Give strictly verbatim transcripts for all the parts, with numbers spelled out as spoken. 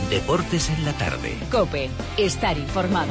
Deportes en la tarde. COPE. Estar informado.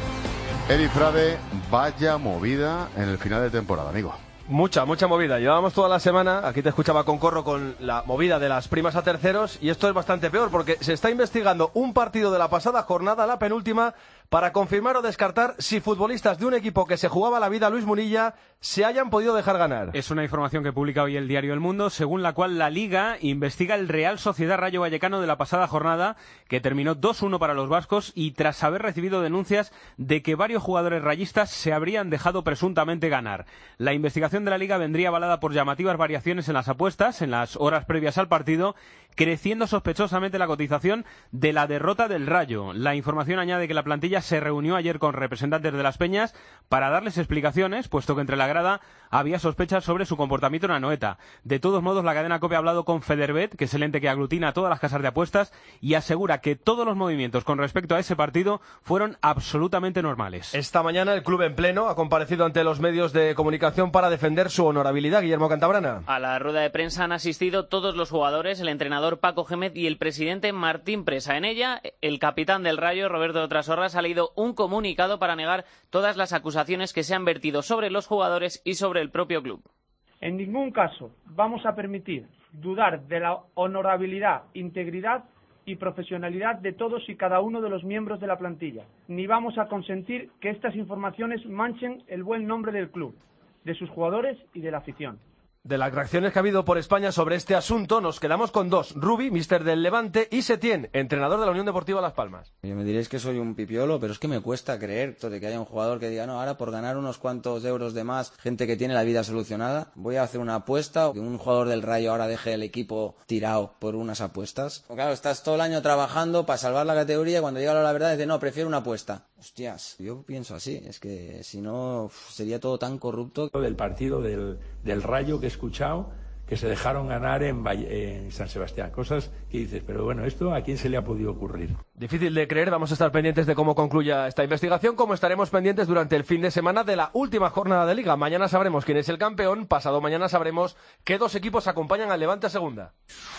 Eri Frade, vaya movida en el final de temporada, amigo. Mucha, mucha movida. Llevábamos toda la semana, aquí te escuchaba con Corro, con la movida de las primas a terceros, y esto es bastante peor porque se está investigando un partido de la pasada jornada, la penúltima, para confirmar o descartar si futbolistas de un equipo que se jugaba la vida, Luis Munilla, se hayan podido dejar ganar. Es una información que publica hoy el diario El Mundo, según la cual la Liga investiga el Real Sociedad Rayo Vallecano de la pasada jornada, que terminó dos uno para los vascos, y tras haber recibido denuncias de que varios jugadores rayistas se habrían dejado presuntamente ganar. La investigación de la Liga vendría avalada por llamativas variaciones en las apuestas en las horas previas al partido, creciendo sospechosamente la cotización de la derrota del Rayo. La información añade que la plantilla se reunió ayer con representantes de las peñas para darles explicaciones, puesto que entre la grada había sospechas sobre su comportamiento en Anoeta. De todos modos, la cadena COPE ha hablado con Federbet, que es el ente que aglutina a todas las casas de apuestas, y asegura que todos los movimientos con respecto a ese partido fueron absolutamente normales. Esta mañana el club en pleno ha comparecido ante los medios de comunicación para defender su honorabilidad. Guillermo Cantabrana. A la rueda de prensa han asistido todos los jugadores, el entrenador Paco Gémez y el presidente Martín Presa. En ella, el capitán del Rayo, Roberto Trasorras, ha leído un comunicado para negar todas las acusaciones que se han vertido sobre los jugadores y sobre el propio club. En ningún caso vamos a permitir dudar de la honorabilidad, integridad y profesionalidad de todos y cada uno de los miembros de la plantilla, ni vamos a consentir que estas informaciones manchen el buen nombre del club, de sus jugadores y de la afición. De las reacciones que ha habido por España sobre este asunto, nos quedamos con dos. Rubi, míster del Levante, y Setién, entrenador de la Unión Deportiva Las Palmas. Yo me diréis que soy un pipiolo, pero es que me cuesta creer esto de que haya un jugador que diga, no, ahora por ganar unos cuantos euros de más, gente que tiene la vida solucionada, voy a hacer una apuesta, o que un jugador del Rayo ahora deje el equipo tirado por unas apuestas. O claro, estás todo el año trabajando para salvar la categoría y cuando llega la verdad dices, no, prefiero una apuesta. Hostias, yo pienso así, es que si no uf, sería todo tan corrupto. Del partido del, del Rayo que he escuchado, que se dejaron ganar en, Valle, en San Sebastián, cosas que dices, pero bueno, ¿esto a quién se le ha podido ocurrir? Difícil de creer, vamos a estar pendientes de cómo concluya esta investigación, como estaremos pendientes durante el fin de semana de la última jornada de Liga. Mañana sabremos quién es el campeón, pasado mañana sabremos qué dos equipos acompañan al Levante a segunda.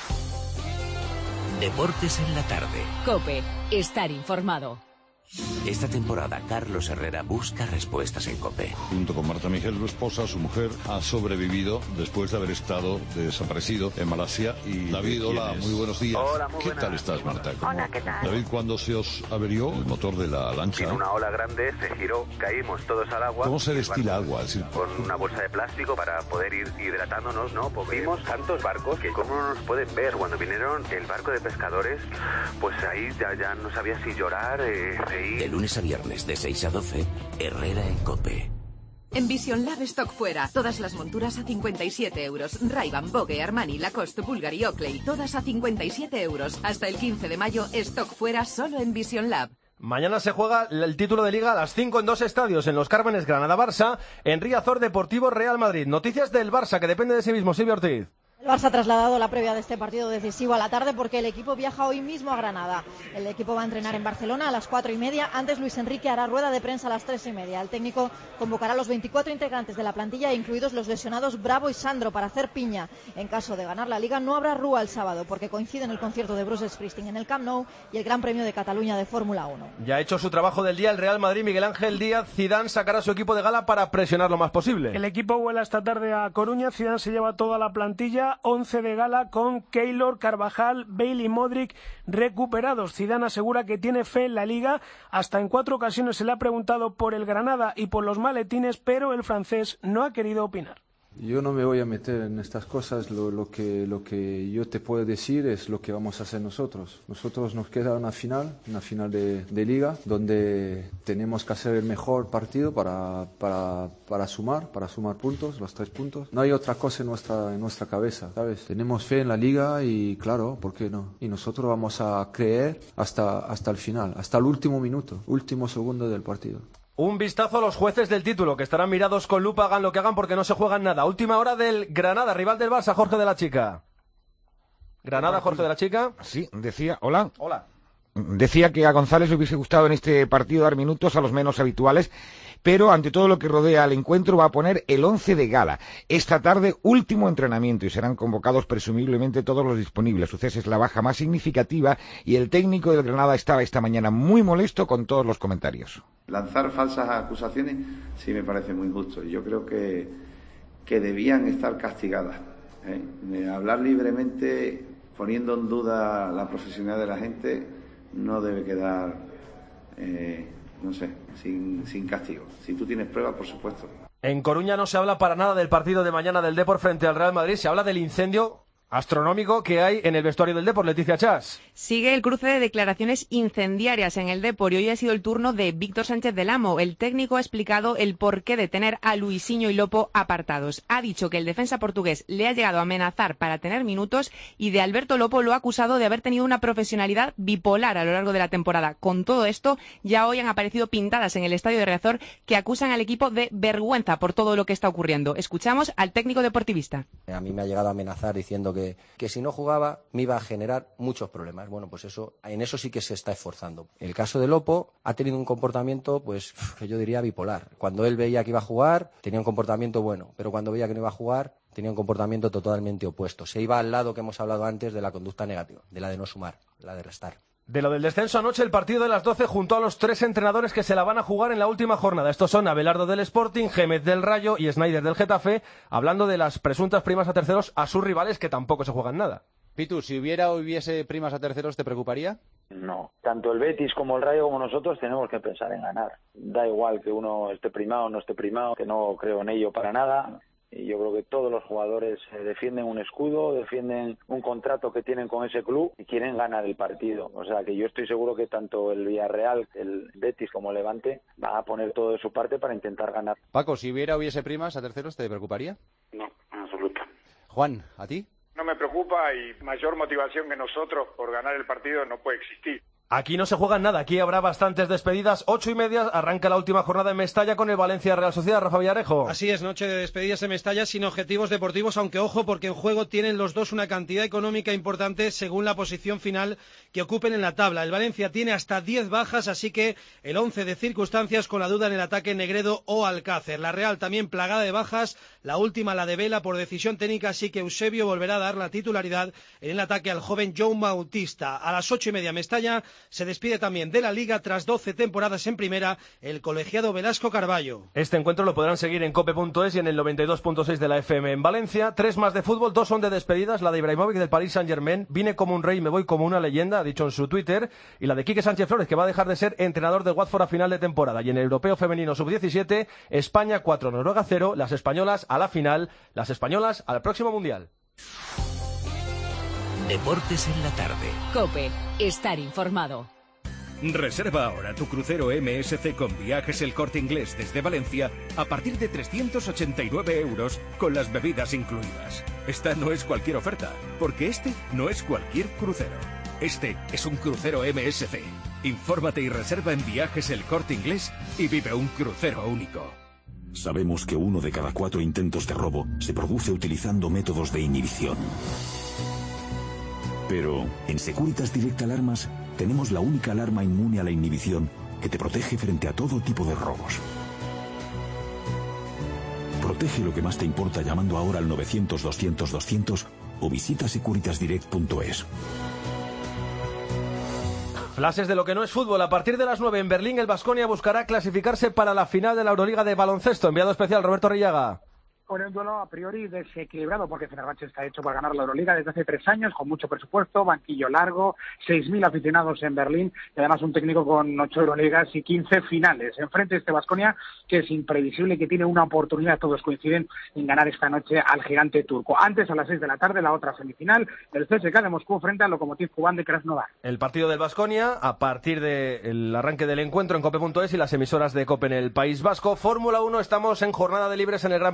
Deportes en la tarde. COPE. Estar informado. Esta temporada Carlos Herrera busca respuestas en COPE. Junto con Marta Miguel, su esposa, su mujer, ha sobrevivido después de haber estado desaparecido en Malasia. Y David, hola, muy buenos días. Hola, muy ¿Qué buenas. tal estás, Marta? ¿Cómo? Hola, ¿qué tal? David, ¿cuándo se os averió el motor de la lancha? Vino una ola grande, se giró, caímos todos al agua. ¿Cómo se destila agua? Es decir, con una bolsa de plástico para poder ir hidratándonos, ¿no? Porque vimos tantos barcos que cómo no nos pueden ver. Cuando vinieron el barco de pescadores, pues ahí ya, ya no sabía si llorar, eh, reír. De lunes a viernes de seis a doce, Herrera en COPE. En Vision Lab Stock fuera, todas las monturas a cincuenta y siete euros. Ray-Ban, Vogue, Armani, Lacoste, Bulgari, Oakley, todas a cincuenta y siete euros. Hasta el quince de mayo, stock fuera solo en Vision Lab. Mañana se juega el título de Liga a las cinco en dos estadios, en Los Cármenes, Granada-Barça, en Riazor, Deportivo Real Madrid. Noticias del Barça, que depende de sí mismo, Silvia Ortiz. El Barça ha trasladado la previa de este partido decisivo a la tarde porque el equipo viaja hoy mismo a Granada. El equipo va a entrenar en Barcelona a las cuatro y media. Antes Luis Enrique hará rueda de prensa a las tres y media. El técnico convocará a los veinticuatro integrantes de la plantilla, incluidos los lesionados Bravo y Sandro, para hacer piña. En caso de ganar la Liga no habrá rúa el sábado porque coinciden el concierto de Bruce Springsteen en el Camp Nou y el Gran Premio de Cataluña de Fórmula uno. Ya ha hecho su trabajo del día el Real Madrid. Miguel Ángel Díaz. Zidane sacará su equipo de gala para presionar lo más posible. El equipo vuela esta tarde a Coruña. Zidane se lleva toda la plantilla, once de gala, con Keylor, Carvajal, Bale y Modric recuperados. Zidane asegura que tiene fe en la Liga. Hasta en cuatro ocasiones se le ha preguntado por el Granada y por los maletines, pero el francés no ha querido opinar. Yo no me voy a meter en estas cosas, lo, lo, que, lo que yo te puedo decir es lo que vamos a hacer nosotros. Nosotros nos queda una final, una final de, de Liga, donde tenemos que hacer el mejor partido para, para, para sumar, para sumar puntos, los tres puntos. No hay otra cosa en nuestra, en nuestra cabeza, ¿sabes? Tenemos fe en la Liga y claro, ¿por qué no? Y nosotros vamos a creer hasta, hasta el final, hasta el último minuto, último segundo del partido. Un vistazo a los jueces del título, que estarán mirados con lupa, hagan lo que hagan porque no se juegan nada. Última hora del Granada, rival del Barça, Jorge de la Chica. Granada, Jorge de la Chica. Sí, decía, hola. Hola. Decía que a González le hubiese gustado en este partido dar minutos a los menos habituales pero ante todo lo que rodea al encuentro va a poner el once de gala. Esta tarde, último entrenamiento y serán convocados presumiblemente todos los disponibles. Sucés es la baja más significativa y el técnico del Granada estaba esta mañana muy molesto con todos los comentarios. Lanzar falsas acusaciones sí me parece muy injusto y yo creo que, que debían estar castigadas. ¿eh? De hablar libremente poniendo en duda la profesionalidad de la gente no debe quedar, eh, no sé, sin, sin castigo. Si tú tienes pruebas, por supuesto. En Coruña no se habla para nada del partido de mañana del Depor frente al Real Madrid, se habla del incendio astronómico que hay en el vestuario del Depor. Leticia Chas. Sigue el cruce de declaraciones incendiarias en el Depor y hoy ha sido el turno de Víctor Sánchez del Amo. El técnico ha explicado el porqué de tener a Luisinho y Lopo apartados. Ha dicho que el defensa portugués le ha llegado a amenazar para tener minutos y de Alberto Lopo lo ha acusado de haber tenido una profesionalidad bipolar a lo largo de la temporada. Con todo esto, ya hoy han aparecido pintadas en el estadio de Riazor que acusan al equipo de vergüenza por todo lo que está ocurriendo. Escuchamos al técnico deportivista. A mí me ha llegado a amenazar diciendo que Que, que si no jugaba me iba a generar muchos problemas. Bueno, pues eso, en eso sí que se está esforzando. El caso de Lopo ha tenido un comportamiento, pues, que yo diría bipolar. Cuando él veía que iba a jugar, tenía un comportamiento bueno, pero cuando veía que no iba a jugar, tenía un comportamiento totalmente opuesto. Se iba al lado que hemos hablado antes de la conducta negativa, de la de no sumar, la de restar. De lo del descenso anoche, el partido de las doce junto a los tres entrenadores que se la van a jugar en la última jornada. Estos son Abelardo del Sporting, Gémez del Rayo y Snyder del Getafe, hablando de las presuntas primas a terceros a sus rivales que tampoco se juegan nada. Pitu, si hubiera o hubiese primas a terceros, ¿te preocuparía? No, tanto el Betis como el Rayo como nosotros tenemos que pensar en ganar. Da igual que uno esté primado o no esté primado, que no creo en ello para nada. Y yo creo que todos los jugadores eh, defienden un escudo, defienden un contrato que tienen con ese club y quieren ganar el partido. O sea que yo estoy seguro que tanto el Villarreal, el Betis como el Levante van a poner todo de su parte para intentar ganar. Paco, si hubiera o hubiese primas a terceros, ¿te preocuparía? No, en absoluto. Juan, ¿a ti? No me preocupa y mayor motivación que nosotros por ganar el partido no puede existir. Aquí no se juega nada, aquí habrá bastantes despedidas. Ocho y media, arranca la última jornada en Mestalla con el Valencia Real Sociedad. Rafa Villarejo. Así es, noche de despedidas en Mestalla sin objetivos deportivos, aunque ojo, porque en juego tienen los dos una cantidad económica importante según la posición final que ocupen en la tabla. El Valencia tiene hasta diez bajas, así que el once de circunstancias con la duda en el ataque Negredo o Alcácer. La Real también plagada de bajas, la última la de Vela por decisión técnica, así que Eusebio volverá a dar la titularidad en el ataque al joven João Bautista. A las ocho y media Mestalla se despide también de la Liga tras doce temporadas en primera el colegiado Velasco Carballo. Este encuentro lo podrán seguir en cope punto es y en el noventa y dos punto seis de la F M en Valencia. Tres más de fútbol, dos son de despedidas. La de Ibrahimovic del Paris Saint-Germain, vine como un rey, me voy como una leyenda, ha dicho en su Twitter. Y la de Quique Sánchez Flores, que va a dejar de ser entrenador del Watford a final de temporada. Y en el Europeo Femenino sub diecisiete, España cuatro, Noruega cero, las españolas a la final, las españolas al próximo Mundial. Deportes en la tarde. COPE, estar informado. Reserva ahora tu crucero M S C con Viajes El Corte Inglés desde Valencia a partir de trescientos ochenta y nueve euros con las bebidas incluidas. Esta no es cualquier oferta, porque este no es cualquier crucero. Este es un crucero M S C. Infórmate y reserva en Viajes El Corte Inglés y vive un crucero único. Sabemos que uno de cada cuatro intentos de robo se produce utilizando métodos de inhibición. Pero en Securitas Direct Alarmas tenemos la única alarma inmune a la inhibición que te protege frente a todo tipo de robos. Protege lo que más te importa llamando ahora al novecientos doscientos doscientos o visita securitas direct punto es. Flashes de lo que no es fútbol. A partir de las nueve en Berlín, el Baskonia buscará clasificarse para la final de la Euroliga de baloncesto. Enviado especial, Roberto Rillaga. Con un duelo a priori desequilibrado, porque Fenerbahce está hecho para ganar la Euroliga desde hace tres años, con mucho presupuesto, banquillo largo, seis mil aficionados en Berlín, y además un técnico con ocho Euroligas y quince finales. Enfrente este Baskonia, que es imprevisible y que tiene una oportunidad, todos coinciden en ganar esta noche al gigante turco. Antes, a las seis de la tarde, la otra semifinal, el C S K de Moscú frente al Lokomotiv Kubán de Krasnodar. El partido del Baskonia, a partir del arranque del encuentro en cope punto es y las emisoras de COPE en el País Vasco. Fórmula uno, estamos en jornada de libres en el Gran Premio de España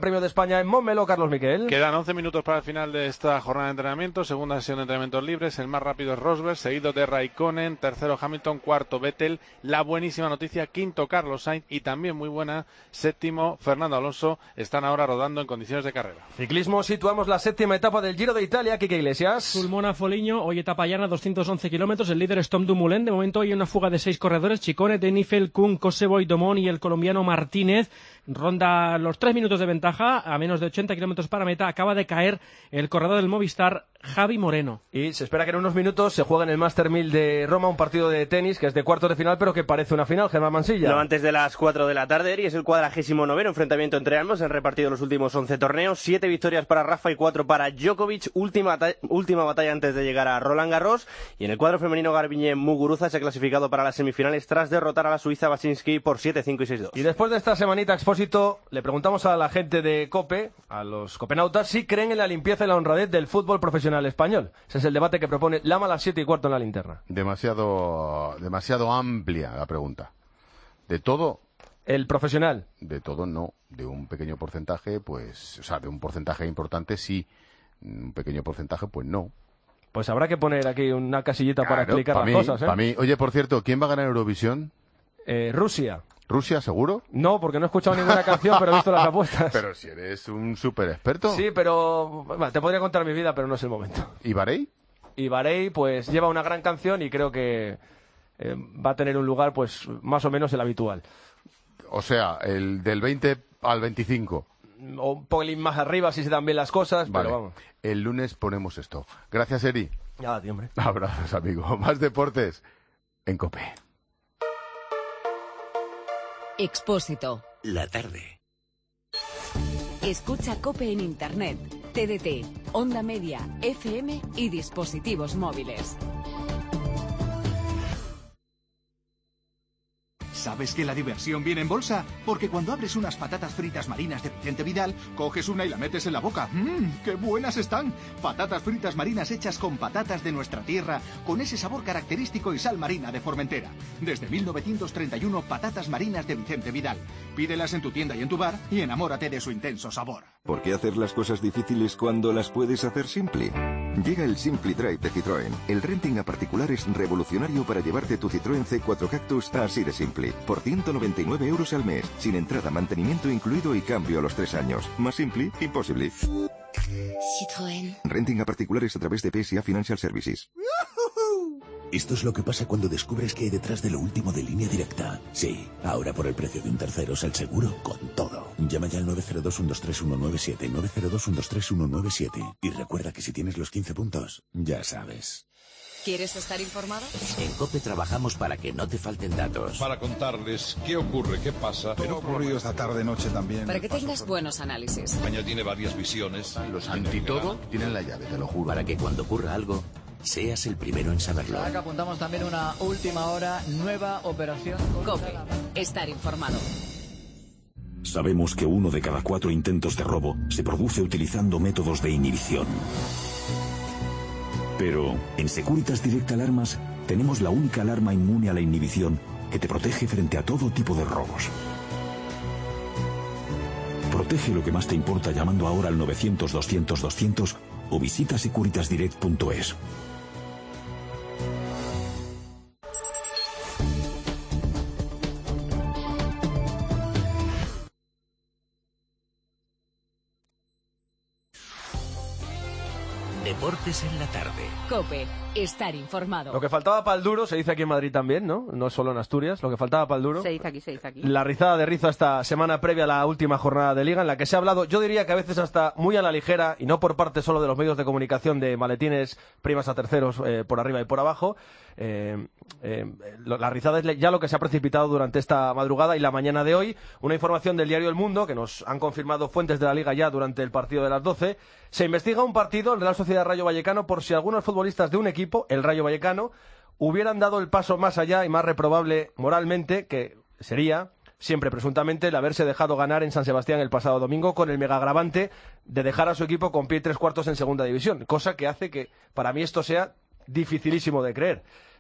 España en Montmeló, Carlos Miquel. Quedan once minutos para el final de esta jornada de entrenamiento, segunda sesión de entrenamientos libres. El más rápido es Rosberg, seguido de Raikkonen, tercero Hamilton, cuarto Vettel. La buenísima noticia, quinto Carlos Sainz y también muy buena, séptimo Fernando Alonso. Están ahora rodando en condiciones de carrera. Ciclismo, situamos la séptima etapa del Giro de Italia. Quique Iglesias. Sulmona Foligno, hoy etapa llana, doscientos once kilómetros. El líder es Tom Dumoulin. De momento hay una fuga de seis corredores: Ciccone, Denifel, Kuhn, Koseboy, Domón y el colombiano Martínez. Ronda los tres minutos de ventaja, a menos de ochenta kilómetros para meta. Acaba de caer el corredor del Movistar, Javi Moreno. Y se espera que en unos minutos se juegue en el Master mil de Roma un partido de tenis que es de cuartos de final, pero que parece una final. Germán Mansilla. No antes de las cuatro de la tarde, y es el cuadragésimo noveno enfrentamiento entre ambos. Han repartido los últimos once torneos, siete victorias para Rafa y cuatro para Djokovic. Última, última batalla antes de llegar a Roland Garros. Y en el cuadro femenino, Garbiñe Muguruza se ha clasificado para las semifinales tras derrotar a la suiza Basinski por siete cinco y seis dos. Y después de esta semanita, Expósito, le preguntamos a la gente de COPE, a los copenautas, si creen en la limpieza y la honradez del fútbol profesional español. Ese es el debate que propone Lama a las siete y cuarto en la linterna. Demasiado, demasiado amplia la pregunta. ¿De todo? ¿El profesional? De todo no. De un pequeño porcentaje, pues, o sea, de un porcentaje importante sí. Un pequeño porcentaje, pues no. Pues habrá que poner aquí una casillita claro, para explicar las mí, cosas, ¿eh? Para mí. Oye, por cierto, ¿quién va a ganar Eurovisión? Eh, Rusia. ¿Rusia, seguro? No, porque no he escuchado ninguna canción, pero he visto las apuestas. Pero si eres un súper experto. Sí, pero bueno, te podría contar mi vida, pero no es el momento. ¿Y Bahrein? Y Bahrein, pues, lleva una gran canción y creo que eh, va a tener un lugar, pues, más o menos el habitual. O sea, el del veinte al veinticinco. O un poquilín más arriba si se dan bien las cosas, vale. Pero vamos. El lunes ponemos esto. Gracias, Eri. Ya, tío, hombre. Abrazos, amigo. Más deportes en COPE. Expósito. La tarde. Escucha COPE en Internet, T D T, Onda Media, F M y dispositivos móviles. ¿Sabes que la diversión viene en bolsa? Porque cuando abres unas patatas fritas marinas de Vicente Vidal, coges una y la metes en la boca. ¡Mmm, qué buenas están! Patatas fritas marinas hechas con patatas de nuestra tierra, con ese sabor característico y sal marina de Formentera. Desde mil novecientos treinta y uno, patatas marinas de Vicente Vidal. Pídelas en tu tienda y en tu bar y enamórate de su intenso sabor. ¿Por qué hacer las cosas difíciles cuando las puedes hacer simple? Llega el Simply Drive de Citroën. El renting a particulares revolucionario para llevarte tu Citroën C cuatro Cactus así de simple. Por ciento noventa y nueve euros al mes. Sin entrada, mantenimiento incluido y cambio a los tres años. Más simple, imposible. Citroën. Renting a particulares a través de P S A Financial Services. Esto es lo que pasa cuando descubres que hay detrás de lo último de Línea Directa. Sí, ahora por el precio de un tercero es el seguro con todo. Llama ya al nueve cero dos, uno dos tres, uno nueve siete, nueve cero dos, uno dos tres, uno nueve siete. Y recuerda que si tienes los quince puntos, ya sabes. ¿Quieres estar informado? En COPE trabajamos para que no te falten datos. Para contarles qué ocurre, qué pasa. Pero ocurrido esta tarde-noche también. Para que tengas buenos análisis. España tiene varias visiones. Los antitodo tienen la llave, te lo juro. Para que cuando ocurra algo, seas el primero en saberlo. Acá apuntamos también una última hora, nueva operación. COPE. Estar informado. Sabemos que uno de cada cuatro intentos de robo se produce utilizando métodos de inhibición. Pero en Securitas Direct Alarmas tenemos la única alarma inmune a la inhibición que te protege frente a todo tipo de robos. Protege lo que más te importa llamando ahora al novecientos, doscientos, doscientos o visita securitas direct punto es. Deportes en la tarde. COPE. Estar informado. Lo que faltaba para el duro, se dice aquí en Madrid también, ¿no? No solo en Asturias, lo que faltaba para el duro. Se dice aquí, se dice aquí. La rizada de rizo esta semana previa a la última jornada de Liga, en la que se ha hablado, yo diría que a veces hasta muy a la ligera, y no por parte solo de los medios de comunicación de maletines, primas a terceros eh, por arriba y por abajo. Eh, eh, la rizada es ya lo que se ha precipitado durante esta madrugada y la mañana de hoy. Una información del diario El Mundo, que nos han confirmado fuentes de la Liga ya durante el partido de las doce. Se investiga un partido, el Real Sociedad Rayo Vallecano, por si algunos futbolistas de un equipo, el Rayo Vallecano, hubieran dado el paso más allá y más reprobable moralmente, que sería, siempre presuntamente, el haberse dejado ganar en San Sebastián el pasado domingo con el mega agravante de dejar a su equipo con pie y tres cuartos en segunda división, cosa que hace que para mí esto sea dificilísimo de creer.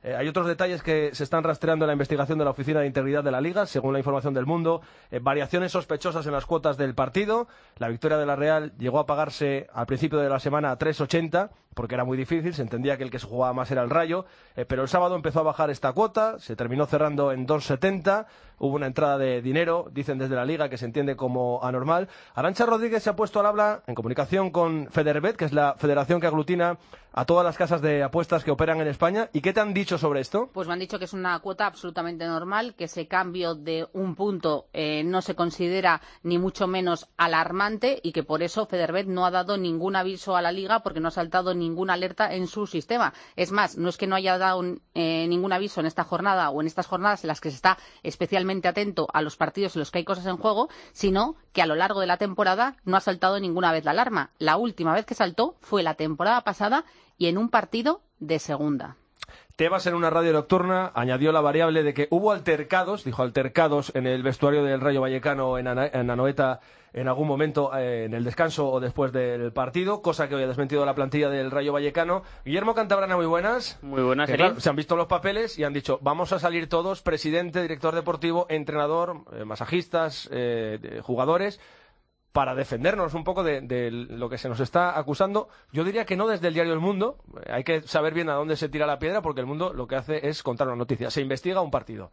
Eh, hay otros detalles que se están rastreando en la investigación de la Oficina de Integridad de la Liga, según la información del Mundo. Eh, variaciones sospechosas en las cuotas del partido. La victoria de la Real llegó a pagarse al principio de la semana a tres ochenta, porque era muy difícil, se entendía que el que se jugaba más era el Rayo, eh, pero el sábado empezó a bajar esta cuota, se terminó cerrando en dos setenta, hubo una entrada de dinero, dicen desde la Liga, que se entiende como anormal. Arantxa Rodríguez se ha puesto al habla en comunicación con Federbet, que es la federación que aglutina a todas las casas de apuestas que operan en España. ¿Y qué te han dicho sobre esto? Pues me han dicho que es una cuota absolutamente normal, que ese cambio de un punto eh, no se considera ni mucho menos alarmante y que por eso Federbet no ha dado ningún aviso a la Liga porque no ha saltado ninguna alerta en su sistema. Es más, no es que no haya dado eh, ningún aviso en esta jornada o en estas jornadas en las que se está especialmente atento a los partidos en los que hay cosas en juego, sino que a lo largo de la temporada no ha saltado ninguna vez la alarma. La última vez que saltó fue la temporada pasada y en un partido de segunda. Tebas, en una radio nocturna, añadió la variable de que hubo altercados, dijo altercados, en el vestuario del Rayo Vallecano en, Ana, en Anoeta en algún momento, eh, en el descanso o después del partido, cosa que hoy ha desmentido la plantilla del Rayo Vallecano. Guillermo Cantabrana, muy buenas. Muy buenas, que, claro, se han visto los papeles y han dicho, vamos a salir todos, presidente, director deportivo, entrenador, eh, masajistas, eh, jugadores, para defendernos un poco de, de lo que se nos está acusando. Yo diría que no desde el diario El Mundo. Hay que saber bien a dónde se tira la piedra, porque El Mundo lo que hace es contar una noticia. Se investiga un partido.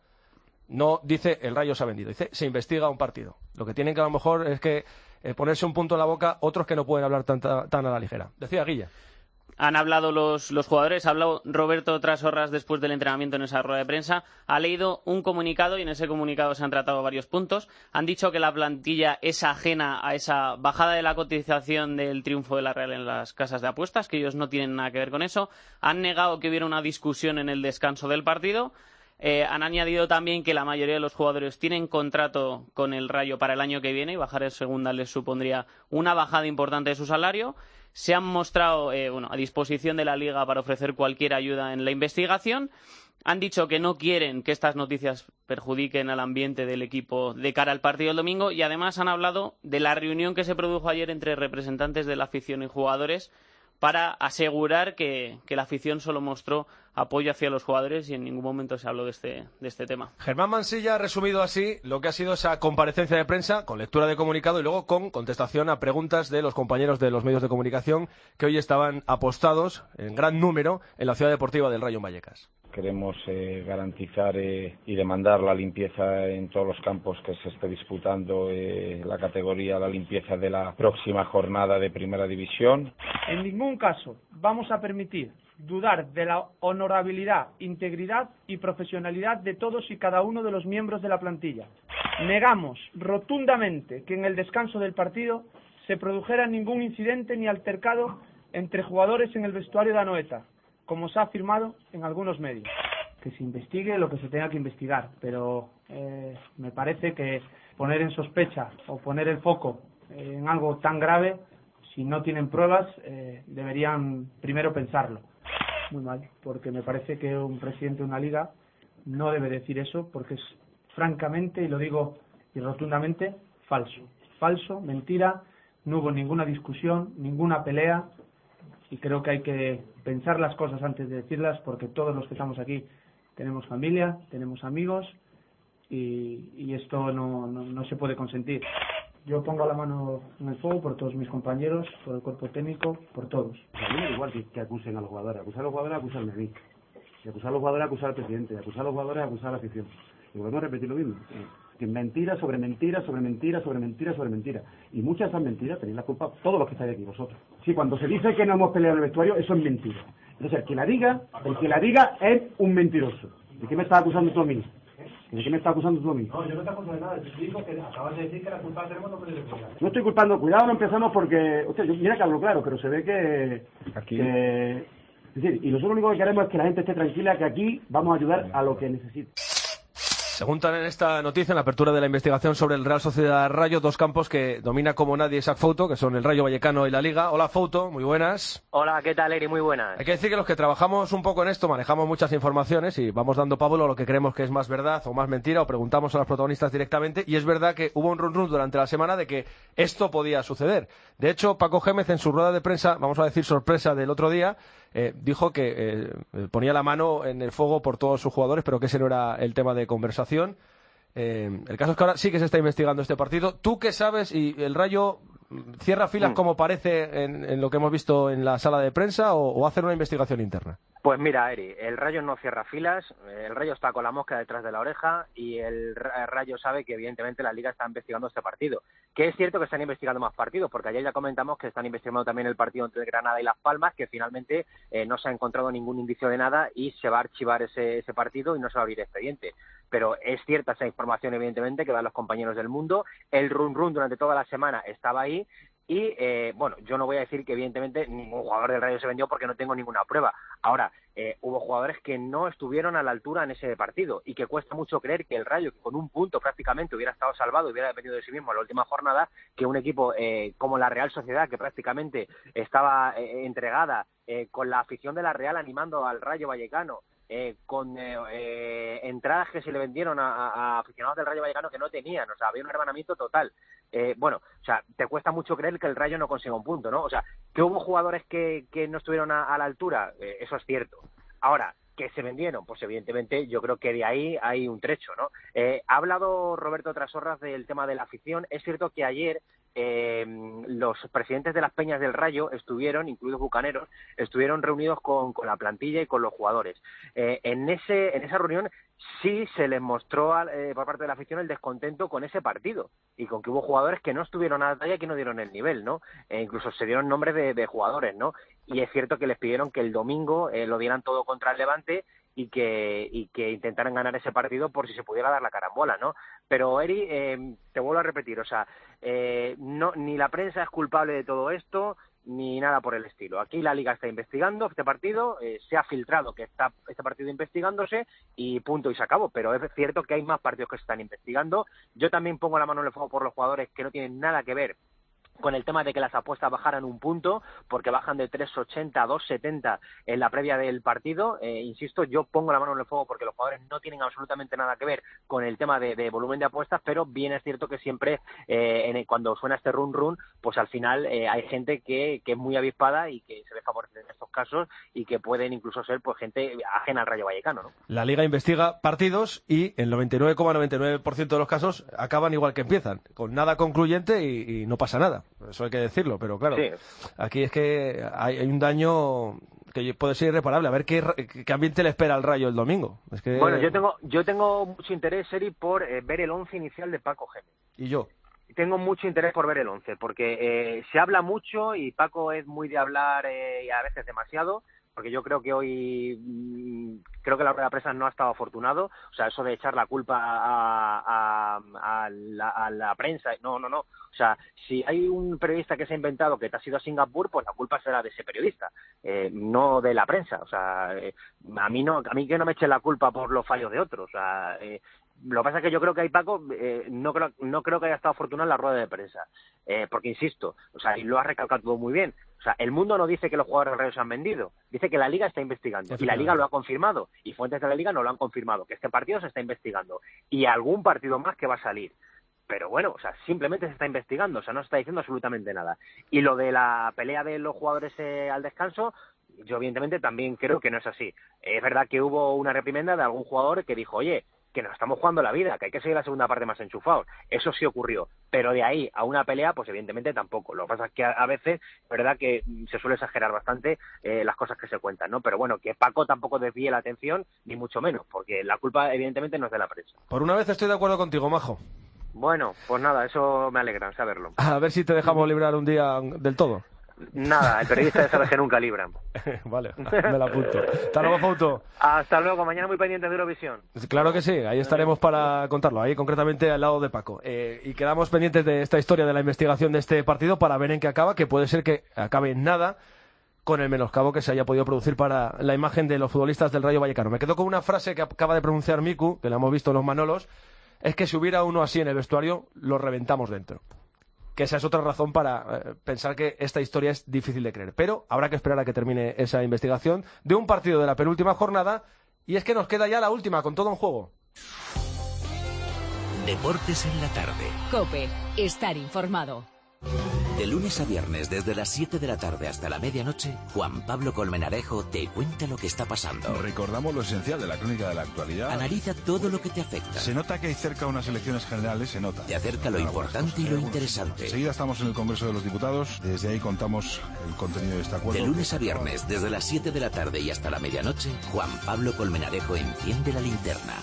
No dice el Rayo se ha vendido, dice se investiga un partido. Lo que tienen que a lo mejor es que eh, ponerse un punto en la boca otros que no pueden hablar tan, tan a la ligera. Decía Guilla. Han hablado los, los jugadores, ha hablado Roberto Trasorras después del entrenamiento en esa rueda de prensa, ha leído un comunicado y en ese comunicado se han tratado varios puntos. Han dicho que la plantilla es ajena a esa bajada de la cotización del triunfo de la Real en las casas de apuestas, que ellos no tienen nada que ver con eso. Han negado que hubiera una discusión en el descanso del partido. Eh, han añadido también que la mayoría de los jugadores tienen contrato con el Rayo para el año que viene y bajar en segunda les supondría una bajada importante de su salario. Se han mostrado eh, bueno, a disposición de la Liga para ofrecer cualquier ayuda en la investigación. Han dicho que no quieren que estas noticias perjudiquen al ambiente del equipo de cara al partido del domingo y además han hablado de la reunión que se produjo ayer entre representantes de la afición y jugadores para asegurar que, que la afición solo mostró apoyo hacia los jugadores y en ningún momento se habló de este, de este tema. Germán Mansilla ha resumido así lo que ha sido esa comparecencia de prensa con lectura de comunicado y luego con contestación a preguntas de los compañeros de los medios de comunicación que hoy estaban apostados en gran número en la ciudad deportiva del Rayo Vallecas. Queremos eh, garantizar eh, y demandar la limpieza en todos los campos que se esté disputando eh, la categoría, la limpieza de la próxima jornada de Primera División. En ningún caso vamos a permitir dudar de la honorabilidad, integridad y profesionalidad de todos y cada uno de los miembros de la plantilla. Negamos rotundamente que en el descanso del partido se produjera ningún incidente ni altercado entre jugadores en el vestuario de Anoeta, como se ha afirmado en algunos medios. Que se investigue lo que se tenga que investigar, pero eh, me parece que poner en sospecha o poner el foco en algo tan grave, si no tienen pruebas, eh, deberían primero pensarlo. Muy mal, porque me parece que un presidente de una liga no debe decir eso, porque es francamente, y lo digo y rotundamente, falso. Falso, mentira, no hubo ninguna discusión, ninguna pelea, y creo que hay que pensar las cosas antes de decirlas, porque todos los que estamos aquí tenemos familia, tenemos amigos, y, y esto no, no, no se puede consentir. Yo pongo la mano en el fuego por todos mis compañeros, por el cuerpo técnico, por todos. A mí me da igual que, que acusen a los jugadores. Acusar a los jugadores es acusarme a mí. Y acusar a los jugadores es acusar al presidente. Y acusar a los jugadores es acusar a la afición. Y volvemos a repetir lo mismo. Que mentira sobre mentira, sobre mentira, sobre mentira, sobre mentira. Y muchas de esas mentiras tenéis la culpa todos los que estáis aquí, vosotros. Sí, cuando se dice que no hemos peleado en el vestuario, eso es mentira. Entonces, el que la diga, el que la diga es un mentiroso. ¿De qué me estás acusando tú a mí? ¿De qué me estás acusando tú a mí? No, yo no te acuso de nada. Yo digo que acabas de decir que la culpa la tenemos nosotros. No estoy culpando. Cuidado, no empezamos porque... Usted, yo, mira que hablo claro, pero se ve que... Aquí... que es decir, y nosotros lo único que queremos es que la gente esté tranquila, que aquí vamos a ayudar a lo que necesite. Preguntan en esta noticia, en la apertura de la investigación sobre el Real Sociedad Rayo, dos campos que domina como nadie Isaac Fouto, que son el Rayo Vallecano y la Liga. Hola Fouto, muy buenas. Hola, ¿qué tal, Eri? Muy buenas. Hay que decir que los que trabajamos un poco en esto manejamos muchas informaciones y vamos dando pábulo a lo que creemos que es más verdad o más mentira, o preguntamos a los protagonistas directamente, y es verdad que hubo un run run durante la semana de que esto podía suceder. De hecho, Paco Gémez en su rueda de prensa, vamos a decir sorpresa del otro día, eh, dijo que eh, ponía la mano en el fuego por todos sus jugadores, pero que ese no era el tema de conversación. Eh, el caso es que ahora sí que se está investigando este partido. ¿Tú qué sabes? ¿Y el Rayo cierra filas mm. como parece en, en lo que hemos visto en la sala de prensa o, o hacer una investigación interna? Pues mira, Eri, el Rayo no cierra filas, el Rayo está con la mosca detrás de la oreja y el Rayo sabe que evidentemente la Liga está investigando este partido. Que es cierto que están investigando más partidos, porque ayer ya comentamos que están investigando también el partido entre Granada y Las Palmas, que finalmente eh, no se ha encontrado ningún indicio de nada y se va a archivar ese, ese partido y no se va a abrir expediente. Pero es cierta esa información, evidentemente, que dan los compañeros del Mundo. El run run durante toda la semana estaba ahí. Y, eh, bueno, yo no voy a decir que, evidentemente, ningún jugador del Rayo se vendió porque no tengo ninguna prueba. Ahora, eh, hubo jugadores que no estuvieron a la altura en ese partido y que cuesta mucho creer que el Rayo, que con un punto prácticamente hubiera estado salvado y hubiera dependido de sí mismo en la última jornada, que un equipo eh, como la Real Sociedad, que prácticamente estaba eh, entregada eh, con la afición de la Real animando al Rayo Vallecano, Eh, con eh, eh, entradas que se le vendieron a, a, a aficionados del Rayo Vallecano que no tenían, o sea, había un hermanamiento total. Eh, bueno, o sea, te cuesta mucho creer que el Rayo no consiga un punto, ¿no? O sea, que hubo jugadores que, que no estuvieron a, a la altura, eh, eso es cierto. Ahora, que se vendieron, pues evidentemente yo creo que de ahí hay un trecho, ¿no? Eh, ha hablado Roberto Trasorras del tema de la afición. Es cierto que ayer eh, los presidentes de las peñas del Rayo estuvieron, incluidos bucaneros, estuvieron reunidos con, con la plantilla y con los jugadores. Eh, en ese en esa reunión sí se les mostró a, eh, por parte de la afición el descontento con ese partido y con que hubo jugadores que no estuvieron a la talla y que no dieron el nivel, ¿no? E incluso se dieron nombres de, de jugadores, ¿no? Y es cierto que les pidieron que el domingo eh, lo dieran todo contra el Levante y que y que intentaran ganar ese partido por si se pudiera dar la carambola, ¿no? Pero, Eri, eh, te vuelvo a repetir, o sea, eh, no ni la prensa es culpable de todo esto, ni nada por el estilo. Aquí la Liga está investigando este partido, eh, se ha filtrado que está este partido investigándose y punto y se acabó, pero es cierto que hay más partidos que se están investigando. Yo también pongo la mano en el fuego por los jugadores que no tienen nada que ver con el tema de que las apuestas bajaran un punto, porque bajan de tres ochenta a dos setenta en la previa del partido. Eh, insisto, yo pongo la mano en el fuego porque los jugadores no tienen absolutamente nada que ver con el tema de, de volumen de apuestas, pero bien es cierto que siempre eh, en el, cuando suena este run run, pues al final eh, hay gente que, que es muy avispada y que se ve favorecida en estos casos y que pueden incluso ser pues gente ajena al Rayo Vallecano, ¿no? La Liga investiga partidos y el noventa y nueve coma noventa y nueve por ciento de los casos acaban igual que empiezan, con nada concluyente y, y no pasa nada. Eso hay que decirlo, pero claro, sí. Aquí es que hay, hay un daño que puede ser irreparable. A ver qué, qué ambiente le espera al Rayo el domingo. Es que... Bueno, yo tengo yo tengo mucho interés, Eri, por eh, ver el once inicial de Paco Gémez. ¿Y yo? Tengo mucho interés por ver el once, porque eh, se habla mucho y Paco es muy de hablar eh, y a veces demasiado, porque yo creo que hoy mmm, creo que la rueda de prensa no ha estado afortunado, o sea, eso de echar la culpa a, a, a, la, a la prensa, no, no, no, o sea, si hay un periodista que se ha inventado que te has ido a Singapur, pues la culpa será de ese periodista, eh, no de la prensa, o sea, eh, a mí no, a mí que no me echen la culpa por los fallos de otros, o sea, eh, lo que pasa es que yo creo que ahí Paco eh, no creo no creo que haya estado afortunado en la rueda de prensa, eh, porque insisto, o sea, y lo ha recalcado todo muy bien. O sea, el Mundo no dice que los jugadores del Rayo se han vendido, dice que la Liga está investigando y la Liga lo ha confirmado y fuentes de la Liga no lo han confirmado, que este partido se está investigando y algún partido más que va a salir. Pero bueno, o sea, simplemente se está investigando, o sea, no se está diciendo absolutamente nada. Y lo de la pelea de los jugadores eh, al descanso, yo evidentemente también creo que no es así. Es verdad que hubo una reprimenda de algún jugador que dijo, oye, que nos estamos jugando la vida, que hay que seguir la segunda parte más enchufados. Eso sí ocurrió, pero de ahí a una pelea, pues evidentemente tampoco. Lo que pasa es que a, a veces, es verdad que se suele exagerar bastante eh, las cosas que se cuentan, ¿no? Pero bueno, que Paco tampoco desvíe la atención, ni mucho menos, porque la culpa evidentemente no es de la prensa. Por una vez estoy de acuerdo contigo, Majo. Bueno, pues nada, eso me alegra saberlo. A ver si te dejamos librar un día del todo. Nada, el periodista sabe que nunca libran. Vale, me la apunto. Hasta luego, Fauto. Hasta luego, mañana muy pendiente de Eurovisión. Claro que sí, ahí estaremos para contarlo, ahí concretamente al lado de Paco. Eh, y quedamos pendientes de esta historia de la investigación de este partido para ver en qué acaba, que puede ser que acabe en nada con el menoscabo que se haya podido producir para la imagen de los futbolistas del Rayo Vallecano. Me quedo con una frase que acaba de pronunciar Miku, que la hemos visto en los Manolos, es que si hubiera uno así en el vestuario, lo reventamos dentro. Que esa es otra razón para eh, pensar que esta historia es difícil de creer. Pero habrá que esperar a que termine esa investigación de un partido de la penúltima jornada. Y es que nos queda ya la última, con todo en juego. Deportes en la tarde. COPE. Estar informado. De lunes a viernes, desde las siete de la tarde hasta la medianoche, Juan Pablo Colmenarejo te cuenta lo que está pasando. Recordamos lo esencial de la crónica de la actualidad. Analiza todo lo que te afecta. Se nota que hay cerca unas elecciones generales, se nota. Te acerca lo importante y lo interesante. Enseguida estamos en el Congreso de los Diputados. Desde ahí contamos el contenido de este acuerdo. De lunes a viernes, desde las siete de la tarde y hasta la medianoche, Juan Pablo Colmenarejo enciende la linterna.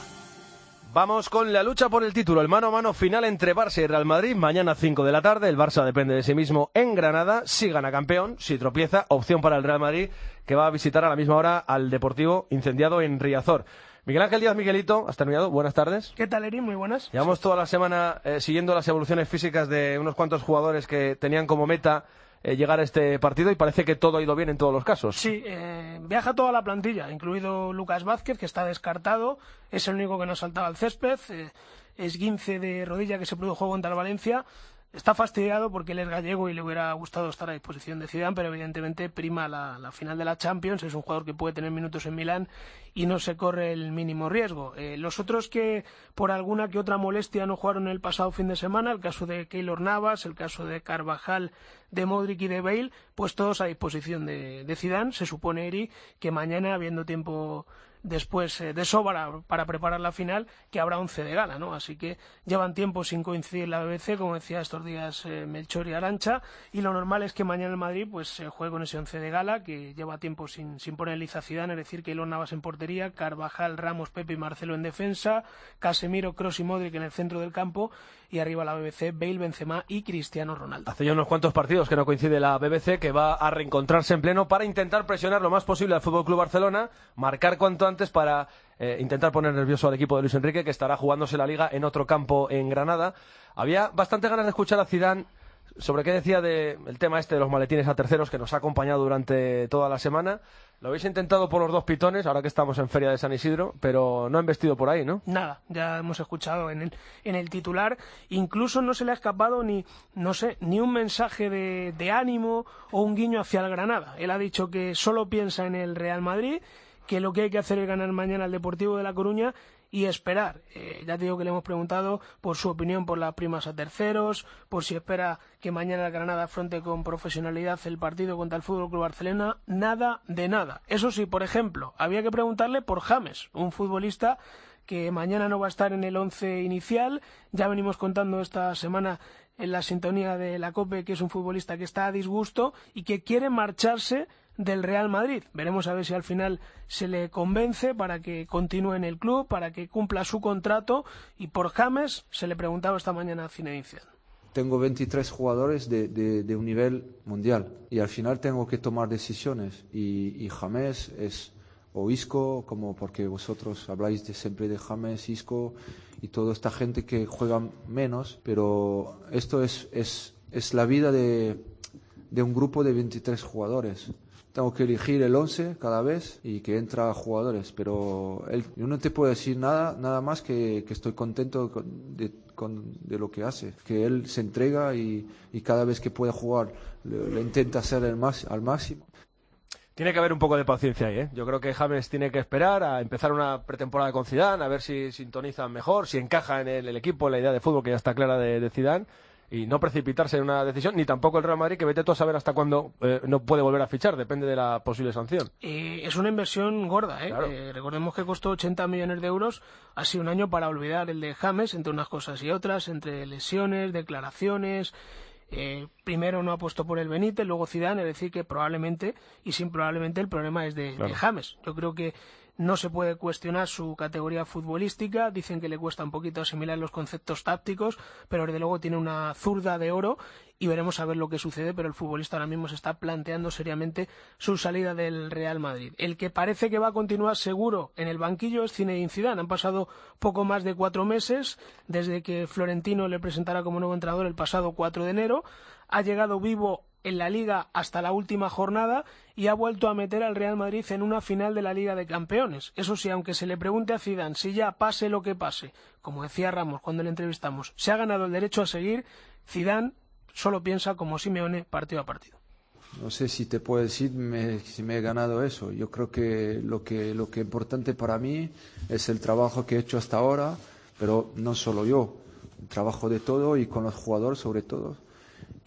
Vamos con la lucha por el título, el mano a mano final entre Barça y Real Madrid, mañana cinco de la tarde, el Barça depende de sí mismo en Granada, si gana campeón, si tropieza, opción para el Real Madrid, que va a visitar a la misma hora al Deportivo incendiado en Riazor. Miguel Ángel Díaz, Miguelito, has terminado, buenas tardes. ¿Qué tal, Eri? Muy buenas. Llevamos toda la semana eh, siguiendo las evoluciones físicas de unos cuantos jugadores que tenían como meta Eh, llegar a este partido y parece que todo ha ido bien en todos los casos. Sí, eh, viaja toda la plantilla, incluido Lucas Vázquez, que está descartado, es el único que no saltaba al césped, eh, esguince de rodilla que se produjo contra el Valencia. Está fastidiado porque él es gallego y le hubiera gustado estar a disposición de Zidane, pero evidentemente prima la, la final de la Champions. Es un jugador que puede tener minutos en Milán y no se corre el mínimo riesgo. Eh, los otros que por alguna que otra molestia no jugaron el pasado fin de semana, el caso de Keylor Navas, el caso de Carvajal, de Modric y de Bale, pues todos a disposición de, de Zidane. Se supone, Eri, que mañana, habiendo tiempo después eh, de sobra para preparar la final, que habrá once de gala, ¿no? Así que llevan tiempo sin coincidir la B B C, como decía estos días eh, Melchor y Arantxa, y lo normal es que mañana el Madrid pues se juegue con ese once de gala, que lleva tiempo sin, sin poner liza a Zidane, es decir, que Keylor Navas en portería, Carvajal, Ramos, Pepe y Marcelo en defensa, Casemiro, Kroos y Modric en el centro del campo, y arriba la B B C, Bale, Benzema y Cristiano Ronaldo. Hace ya unos cuantos partidos que no coincide la B B C, que va a reencontrarse en pleno para intentar presionar lo más posible al F C Barcelona, marcar cuanto antes para eh, intentar poner nervioso al equipo de Luis Enrique, que estará jugándose la Liga en otro campo en Granada. Había bastante ganas de escuchar a Zidane sobre qué decía del tema este de los maletines a terceros, que nos ha acompañado durante toda la semana. Lo habéis intentado por los dos pitones, ahora que estamos en Feria de San Isidro, pero no han vestido por ahí, ¿no? Nada, ya hemos escuchado en el, en el titular, incluso no se le ha escapado ni, no sé, ni un mensaje de, de ánimo o un guiño hacia el Granada. Él ha dicho que solo piensa en el Real Madrid, que lo que hay que hacer es ganar mañana al Deportivo de La Coruña y esperar. Eh, ya te digo que le hemos preguntado por su opinión por las primas a terceros, por si espera que mañana el Granada afronte con profesionalidad el partido contra el F C Barcelona. Nada de nada. Eso sí, por ejemplo, había que preguntarle por James, un futbolista que mañana no va a estar en el once inicial. Ya venimos contando esta semana en la sintonía de la COPE que es un futbolista que está a disgusto y que quiere marcharse del Real Madrid. Veremos a ver si al final se le convence para que continúe en el club, para que cumpla su contrato. Y por James se le preguntaba esta mañana a Zinedine Zidane. Tengo veintitrés jugadores de, de, de un nivel mundial y al final tengo que tomar decisiones y, y James es o Isco, como porque vosotros habláis de, siempre de James, Isco y toda esta gente que juega menos, pero esto es, es, es la vida de, de un grupo de veintitrés jugadores. Tengo que elegir el once cada vez y que entra jugadores, pero él, yo no te puedo decir nada nada más que, que estoy contento con, de, con, de lo que hace, que él se entrega y, y cada vez que puede jugar le, le intenta hacer el más, al máximo. Tiene que haber un poco de paciencia ahí, ¿eh? Yo creo que James tiene que esperar a empezar una pretemporada con Zidane, a ver si sintonizan mejor, si encaja en el, el equipo, en la idea de fútbol que ya está clara de, de Zidane, y no precipitarse en una decisión, ni tampoco el Real Madrid, que vete tú a saber hasta cuándo eh, no puede volver a fichar, depende de la posible sanción. Eh, es una inversión gorda, ¿eh? Claro. Eh, recordemos que costó ochenta millones de euros, ha sido un año para olvidar el de James, entre unas cosas y otras, entre lesiones, declaraciones. Eh, primero no apostó por el Benítez, luego Zidane, es decir que probablemente, y sin probablemente, el problema es de, claro. de James. Yo creo que no se puede cuestionar su categoría futbolística, dicen que le cuesta un poquito asimilar los conceptos tácticos, pero desde luego tiene una zurda de oro y veremos a ver lo que sucede, pero el futbolista ahora mismo se está planteando seriamente su salida del Real Madrid. El que parece que va a continuar seguro en el banquillo es Zinedine Zidane. Han pasado poco más de cuatro meses desde que Florentino le presentara como nuevo entrenador el pasado cuatro de enero. Ha llegado vivo en la Liga hasta la última jornada y ha vuelto a meter al Real Madrid en una final de la Liga de Campeones. Eso sí, aunque se le pregunte a Zidane si ya pase lo que pase, como decía Ramos cuando le entrevistamos, se ha ganado el derecho a seguir, Zidane solo piensa como Simeone partido a partido. No sé si te puedo decir me, si me he ganado eso. Yo creo que lo que lo que es importante para mí es el trabajo que he hecho hasta ahora, pero no solo yo, el trabajo de todo y con los jugadores sobre todo,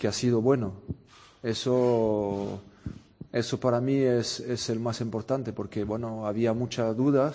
que ha sido bueno. Eso, eso para mí es, es el más importante, porque bueno, había muchas dudas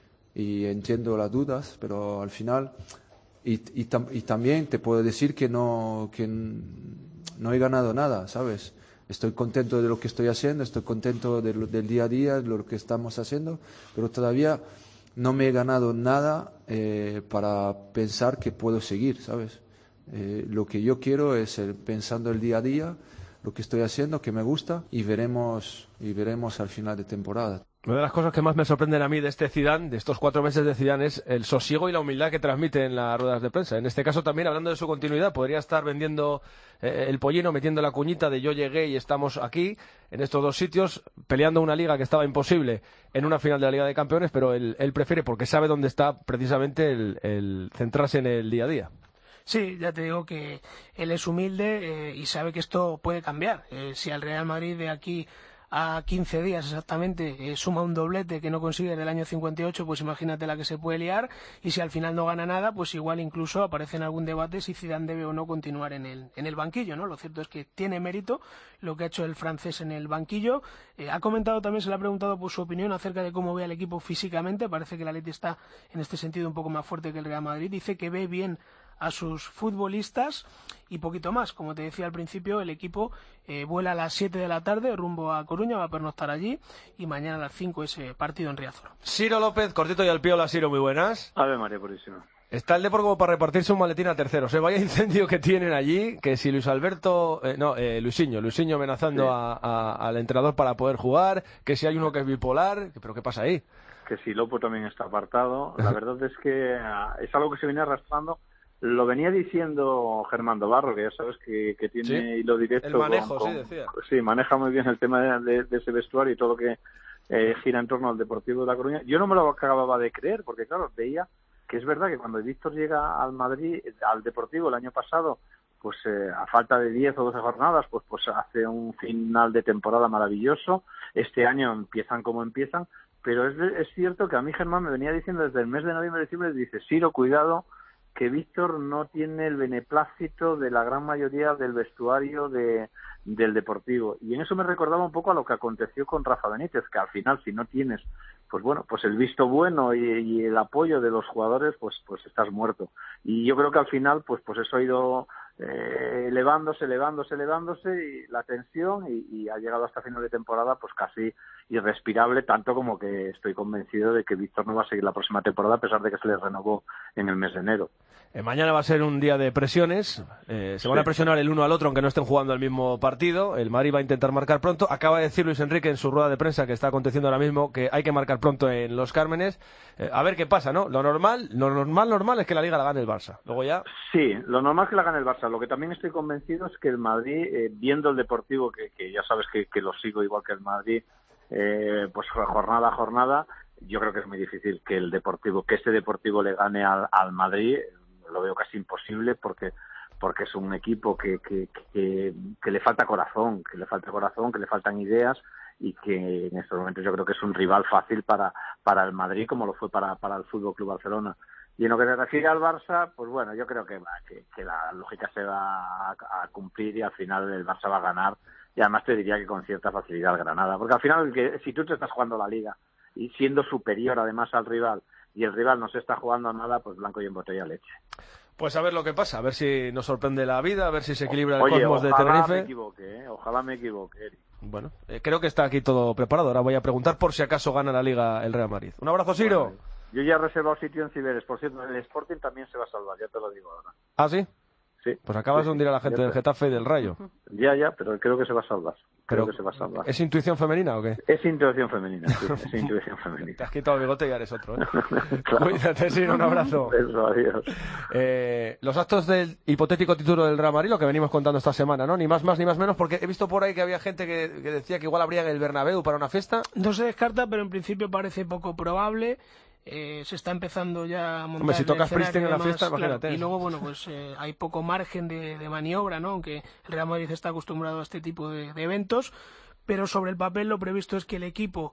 y entiendo las dudas, pero al final, y, y, tam, y también te puedo decir que no, que no he ganado nada, ¿sabes? Estoy contento de lo que estoy haciendo, estoy contento de lo, del día a día, de lo que estamos haciendo, pero todavía no me he ganado nada eh, para pensar que puedo seguir, ¿sabes? Eh, lo que yo quiero es el, pensando el día a día, lo que estoy haciendo, que me gusta, y veremos, y veremos al final de temporada. Una de las cosas que más me sorprenden a mí de este Zidane, de estos cuatro meses de Zidane, es el sosiego y la humildad que transmite en las ruedas de prensa. En este caso también, hablando de su continuidad, podría estar vendiendo eh, el pollino, metiendo la cuñita de yo llegué y estamos aquí, en estos dos sitios, peleando una liga que estaba imposible en una final de la Liga de Campeones, pero él, él prefiere, porque sabe dónde está precisamente el, el centrarse en el día a día. Sí, ya te digo que él es humilde eh, y sabe que esto puede cambiar. Eh, si al Real Madrid de aquí a quince días exactamente eh, suma un doblete que no consigue en el año cincuenta y ocho, pues imagínate la que se puede liar, y si al final no gana nada, pues igual incluso aparece en algún debate si Zidane debe o no continuar en el, en el banquillo, ¿no? Lo cierto es que tiene mérito lo que ha hecho el francés en el banquillo. Eh, ha comentado también, se le ha preguntado por su opinión acerca de cómo ve al equipo físicamente. Parece que el Atleti está en este sentido un poco más fuerte que el Real Madrid. Dice que ve bien a sus futbolistas y poquito más. Como te decía al principio, el equipo eh, vuela a las siete de la tarde rumbo a Coruña, va a pernoctar allí, y mañana a las cinco ese partido en Riazor. Ciro López, cortito y al pie. Hola, Ciro, muy buenas. Ave María Purísima. Está el Depor como para repartirse un maletín a terceros. ¿eh? Vaya incendio que tienen allí, que si Luis Alberto... Eh, no, eh, Luisinho, Luisinho amenazando sí. a, a, al entrenador para poder jugar, que si hay uno que es bipolar... ¿Pero qué pasa ahí? Que si Lopo también está apartado. La verdad es que uh, es algo que se viene arrastrando. Lo venía diciendo Germán Dobarro, que ya sabes que, que tiene ¿Sí? hilo directo. El manejo, con, sí, decía. Sí, maneja muy bien el tema de, de, de ese vestuario y todo lo que eh, gira en torno al Deportivo de La Coruña. Yo no me lo acababa de creer, porque claro, veía que es verdad que cuando Víctor llega al Madrid, al Deportivo el año pasado, pues eh, a falta de diez o doce jornadas, pues pues hace un final de temporada maravilloso. Este año empiezan como empiezan, pero es, es cierto que a mí Germán me venía diciendo desde el mes de noviembre, diciembre, dice, Ciro, cuidado, que Víctor no tiene el beneplácito de la gran mayoría del vestuario de, del Deportivo. Y en eso me recordaba un poco a lo que aconteció con Rafa Benítez, que al final, si no tienes, pues bueno, pues el visto bueno y, y el apoyo de los jugadores, pues pues estás muerto. Y yo creo que al final, pues pues eso ha ido eh, elevándose, elevándose, elevándose, y la tensión, y, y ha llegado hasta final de temporada, pues casi irrespirable, tanto como que estoy convencido de que Víctor no va a seguir la próxima temporada, a pesar de que se le renovó en el mes de enero. Eh, mañana va a ser un día de presiones, eh, se van a presionar el uno al otro aunque no estén jugando el mismo partido. El Madrid va a intentar marcar pronto. Acaba de decir Luis Enrique en su rueda de prensa, que está aconteciendo ahora mismo, que hay que marcar pronto en Los Cármenes. Eh, a ver qué pasa, ¿no? Lo normal, lo normal, normal es que la Liga la gane el Barça. Luego ya... Sí, lo normal es que la gane el Barça. Lo que también estoy convencido es que el Madrid, eh, viendo el Deportivo, que, que ya sabes que, que lo sigo igual que el Madrid, eh, pues jornada a jornada, yo creo que es muy difícil que el Deportivo, que este Deportivo le gane al, al Madrid. Lo veo casi imposible porque porque es un equipo que, que, que, que le falta corazón, que le falta corazón, que le faltan ideas, y que en estos momentos yo creo que es un rival fácil para para el Madrid, como lo fue para, para el Fútbol Club Barcelona. Y en lo que se refiere al Barça, pues bueno, yo creo que, que, que la lógica se va a, a cumplir, y al final el Barça va a ganar, y además te diría que con cierta facilidad al Granada, porque al final que, si tú te estás jugando la Liga y siendo superior además al rival, y el rival no se está jugando nada, pues blanco y en botella leche. Pues a ver lo que pasa, a ver si nos sorprende la vida, a ver si se equilibra el Oye, cosmos de Tenerife. Ojalá me Tenerife. equivoque, ¿eh? Ojalá me equivoque, Eric. Bueno, eh, creo que está aquí todo preparado. Ahora voy a preguntar por si acaso gana la Liga el Real Madrid. Un abrazo, Ciro. Bueno, yo ya he reservado sitio en Ciberes. Por cierto, el Sporting también se va a salvar, ya te lo digo ahora. ¿Ah, sí? Sí. Pues acabas sí, de hundir a la gente sí, del Getafe y del Rayo. Ya, ya, pero creo que se va a salvar. Creo Pero, que se va a salvar. ¿Es intuición femenina o qué? Es intuición femenina, sí, es intuición femenina. Te has quitado el bigote y ya eres otro, ¿eh? Claro. Cuídate, Ciro, un abrazo. Eso, adiós. Eh, los actos del hipotético título del Real Madrid, lo que venimos contando esta semana, ¿no? Ni más más ni más menos, porque he visto por ahí que había gente que, que decía que igual habría en el Bernabéu para una fiesta. No se descarta, pero en principio parece poco probable. Eh, se está empezando ya a montar. Hombre, si tocas Pristin en la fiesta, claro, imagínate. Y luego, bueno, pues eh, hay poco margen de, de maniobra, ¿no? Aunque el Real Madrid está acostumbrado a este tipo de, de eventos, pero sobre el papel lo previsto es que el equipo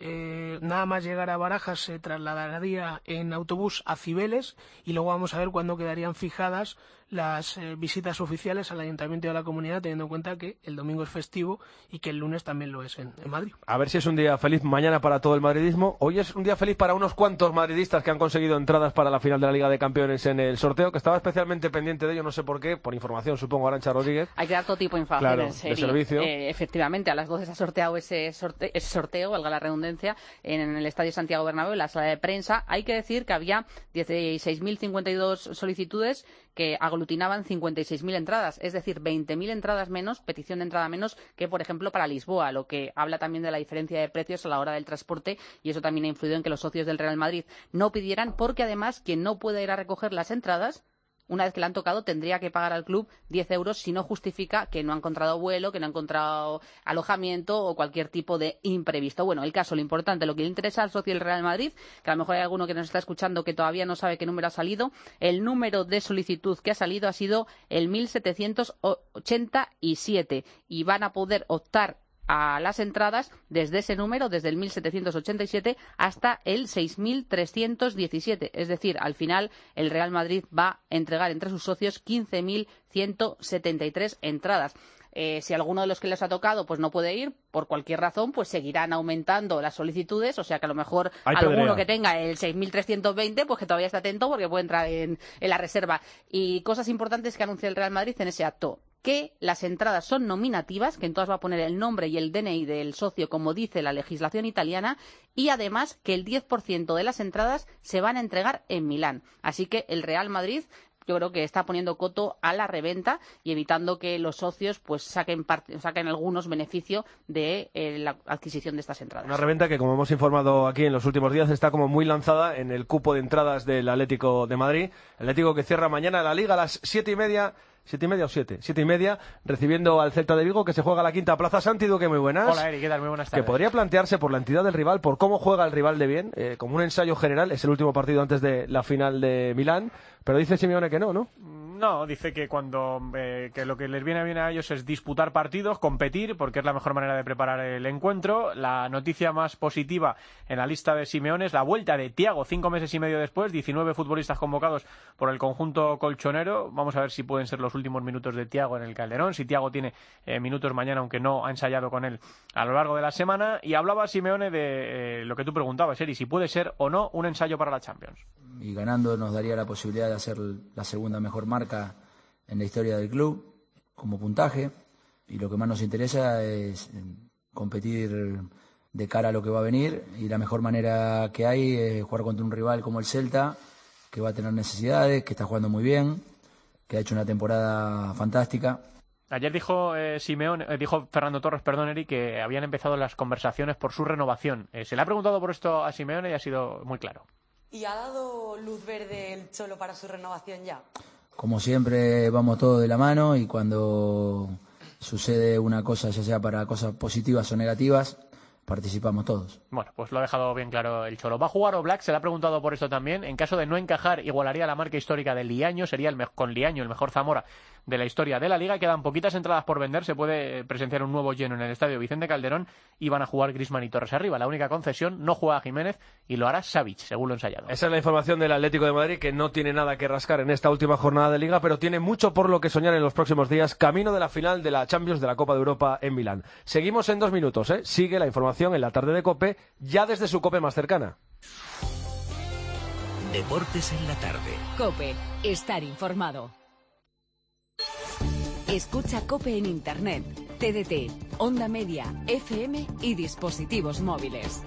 Eh, nada más llegar a Barajas se trasladaría en autobús a Cibeles y luego vamos a ver cuándo quedarían fijadas las eh, visitas oficiales al Ayuntamiento y a la Comunidad, teniendo en cuenta que el domingo es festivo y que el lunes también lo es en, en Madrid. A ver si es un día feliz mañana para todo el madridismo. Hoy es un día feliz para unos cuantos madridistas que han conseguido entradas para la final de la Liga de Campeones en el sorteo, que estaba especialmente pendiente de ello, no sé por qué, por información supongo, Arantxa Rodríguez. Hay que dar todo tipo de información claro, en serio. De servicio. Eh, efectivamente, a las doce se ha sorteado ese sorteo, ese sorteo, valga la redundancia, en el Estadio Santiago Bernabéu, en la sala de prensa. Hay que decir que había dieciséis mil cincuenta y dos solicitudes que aglutinaban cincuenta y seis mil entradas, es decir, veinte mil entradas menos, petición de entrada menos que, por ejemplo, para Lisboa, lo que habla también de la diferencia de precios a la hora del transporte, y eso también ha influido en que los socios del Real Madrid no pidieran, porque además quien no puede ir a recoger las entradas, una vez que le han tocado, tendría que pagar al club diez euros si no justifica que no ha encontrado vuelo, que no ha encontrado alojamiento o cualquier tipo de imprevisto. Bueno, el caso, lo importante, lo que le interesa al socio del Real Madrid, que a lo mejor hay alguno que nos está escuchando que todavía no sabe qué número ha salido, el número de solicitud que ha salido ha sido el mil setecientos ochenta y siete y van a poder optar a las entradas desde ese número, desde el mil setecientos ochenta y siete hasta el seis mil trescientos diecisiete. Es decir, al final el Real Madrid va a entregar entre sus socios quince mil ciento setenta y tres entradas. Eh, si alguno de los que les ha tocado pues no puede ir, por cualquier razón, pues seguirán aumentando las solicitudes, o sea que a lo mejor Hay alguno pedrea. que tenga el seis mil trescientos veinte, pues que todavía está atento porque puede entrar en, en la reserva. Y cosas importantes que anuncia el Real Madrid en ese acto: que las entradas son nominativas, que en todas va a poner el nombre y el D N I del socio, como dice la legislación italiana, y además que el diez por ciento de las entradas se van a entregar en Milán. Así que el Real Madrid, yo creo que está poniendo coto a la reventa y evitando que los socios pues saquen parte, saquen algunos beneficio de eh, la adquisición de estas entradas. Una reventa que, como hemos informado aquí en los últimos días, está como muy lanzada en el cupo de entradas del Atlético de Madrid. El Atlético que cierra mañana la Liga a las siete y media. ¿Siete y media o siete? Siete y media, recibiendo al Celta de Vigo, que se juega a la quinta plaza. Santi Duque, muy buenas. Hola, Eri, ¿qué tal? Muy buenas tardes. Que podría plantearse por la entidad del rival, por cómo juega el rival de bien, eh, como un ensayo general. Es el último partido antes de la final de Milán, pero dice Simeone que no, ¿no? No, dice que cuando eh, que lo que les viene bien a ellos es disputar partidos, competir, porque es la mejor manera de preparar el encuentro. La noticia más positiva en la lista de Simeone es la vuelta de Thiago, cinco meses y medio después, diecinueve futbolistas convocados por el conjunto colchonero. Vamos a ver si pueden ser los últimos minutos de Thiago en el Calderón, si Thiago tiene eh, minutos mañana, aunque no ha ensayado con él a lo largo de la semana. Y hablaba Simeone de eh, lo que tú preguntabas, Eri, si puede ser o no un ensayo para la Champions. Y ganando nos daría la posibilidad de hacer la segunda mejor marca en la historia del club como puntaje, y lo que más nos interesa es competir de cara a lo que va a venir, y la mejor manera que hay es jugar contra un rival como el Celta, que va a tener necesidades, que está jugando muy bien, que ha hecho una temporada fantástica. Ayer dijo eh, Simeone, eh, dijo Fernando Torres, perdón, Eri, que habían empezado las conversaciones por su renovación. Eh, se le ha preguntado por esto a Simeone y ha sido muy claro. ¿Y ha dado luz verde el Cholo para su renovación ya? Como siempre vamos todos de la mano, y cuando sucede una cosa, ya sea para cosas positivas o negativas, participamos todos. Bueno, pues lo ha dejado bien claro el Cholo. ¿Va a jugar Oblak? Se le ha preguntado por esto también. En caso de no encajar, igualaría la marca histórica de Liaño, sería el me- con Liaño el mejor Zamora de la historia de la Liga. Quedan poquitas entradas por vender, se puede presenciar un nuevo lleno en el estadio Vicente Calderón, y van a jugar Griezmann y Torres arriba. La única concesión, no juega Jiménez y lo hará Savic, según lo ensayado. Esa es la información del Atlético de Madrid, que no tiene nada que rascar en esta última jornada de Liga, pero tiene mucho por lo que soñar en los próximos días, camino de la final de la Champions de la Copa de Europa en Milán. Seguimos en dos minutos, ¿eh? Sigue la información en la tarde de COPE, ya desde su COPE más cercana. Deportes en la tarde. COPE, estar informado. Escucha COPE en Internet, T D T, Onda Media, F M y dispositivos móviles.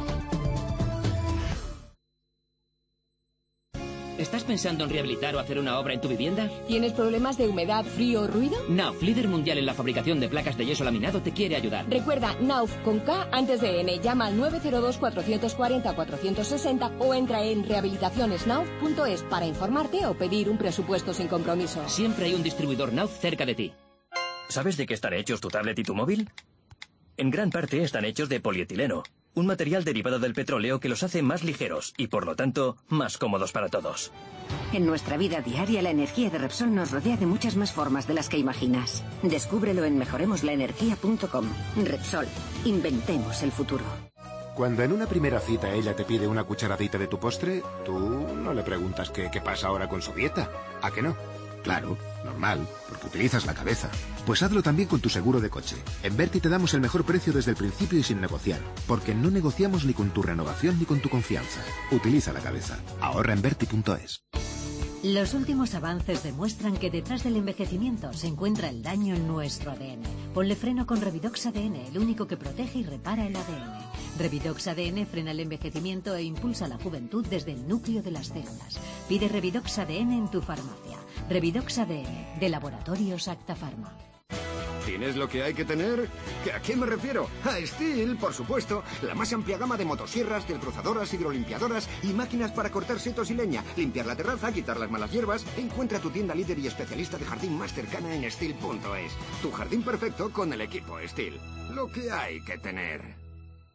¿Estás pensando en rehabilitar o hacer una obra en tu vivienda? ¿Tienes problemas de humedad, frío o ruido? Nauf, líder mundial en la fabricación de placas de yeso laminado, te quiere ayudar. Recuerda, Nauf con K antes de N. Llama al nueve cero dos, cuatro cuatro cero, cuatro seis cero o entra en rehabilitaciones nauf punto es para informarte o pedir un presupuesto sin compromiso. Siempre hay un distribuidor Nauf cerca de ti. ¿Sabes de qué están hechos tu tablet y tu móvil? En gran parte están hechos de polietileno, un material derivado del petróleo que los hace más ligeros y, por lo tanto, más cómodos para todos. En nuestra vida diaria, la energía de Repsol nos rodea de muchas más formas de las que imaginas. Descúbrelo en mejoremos la energía punto com. Repsol, inventemos el futuro. Cuando en una primera cita ella te pide una cucharadita de tu postre, tú no le preguntas qué, qué pasa ahora con su dieta. ¿A qué no? Claro, normal, porque utilizas la cabeza. Pues hazlo también con tu seguro de coche. En Verti te damos el mejor precio desde el principio y sin negociar, porque no negociamos ni con tu renovación ni con tu confianza. Utiliza la cabeza. Ahorra en Verti punto es. Los últimos avances demuestran que detrás del envejecimiento se encuentra el daño en nuestro A D N. Ponle freno con Revidox A D N, el único que protege y repara el A D N. Revidox A D N frena el envejecimiento e impulsa la juventud desde el núcleo de las células. Pide Revidox A D N en tu farmacia. Revidox A D N, de Laboratorios Acta Pharma. ¿Tienes lo que hay que tener? ¿A qué me refiero? A Stihl, por supuesto. La más amplia gama de motosierras, desbrozadoras, hidrolimpiadoras y máquinas para cortar setos y leña, limpiar la terraza, quitar las malas hierbas. Encuentra tu tienda líder y especialista de jardín más cercana en Stihl punto es. Tu jardín perfecto con el equipo Stihl. Lo que hay que tener.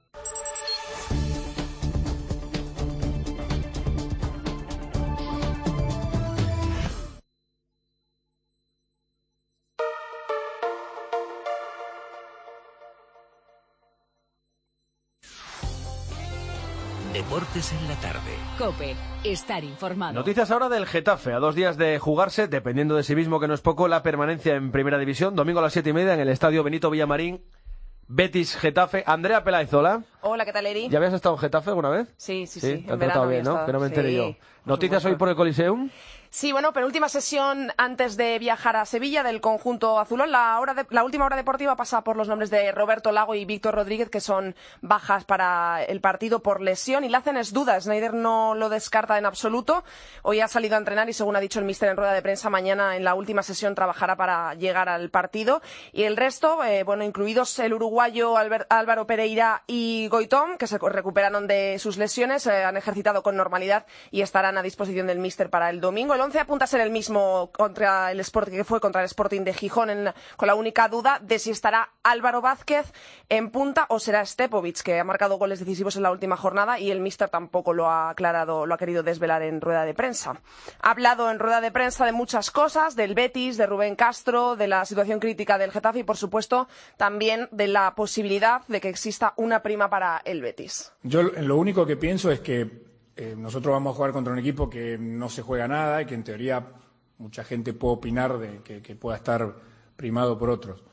Deportes en la tarde. COPE. Estar informado. Noticias ahora del Getafe. A dos días de jugarse, dependiendo de sí mismo, que no es poco, la permanencia en Primera División. Domingo a las siete y media en el Estadio Benito Villamarín. Betis Getafe. Andrea Peláez, hola. Hola, ¿qué tal, Eri? ¿Ya habías estado en Getafe alguna vez? Sí, sí, sí. Sí, te han tratado bien, ¿no? Que no me enteré sí, yo. ¿Noticias hoy por el Coliseum? Sí, bueno, penúltima sesión antes de viajar a Sevilla del conjunto azulón. La, hora de, la última hora deportiva pasa por los nombres de Roberto Lago y Víctor Rodríguez, que son bajas para el partido por lesión. Y la hacen es duda. Snyder no lo descarta en absoluto. Hoy ha salido a entrenar y, según ha dicho el míster en rueda de prensa, mañana en la última sesión trabajará para llegar al partido. Y el resto, eh, bueno, incluidos el uruguayo Albert, Álvaro Pereira y Goitón, que se recuperaron de sus lesiones, eh, han ejercitado con normalidad y estarán a disposición del míster para el domingo. El once apunta a ser el mismo contra el Sporting que fue contra el Sporting de Gijón, en la, con la única duda de si estará Álvaro Vázquez en punta o será Stepovic, que ha marcado goles decisivos en la última jornada, y el míster tampoco lo ha aclarado, lo ha querido desvelar en rueda de prensa. Ha hablado en rueda de prensa de muchas cosas, del Betis, de Rubén Castro, de la situación crítica del Getafe y, por supuesto, también de la posibilidad de que exista una prima para el Betis. Yo lo único que pienso es que Eh, nosotros vamos a jugar contra un equipo que no se juega nada y que en teoría mucha gente puede opinar de que, que pueda estar primado por otros.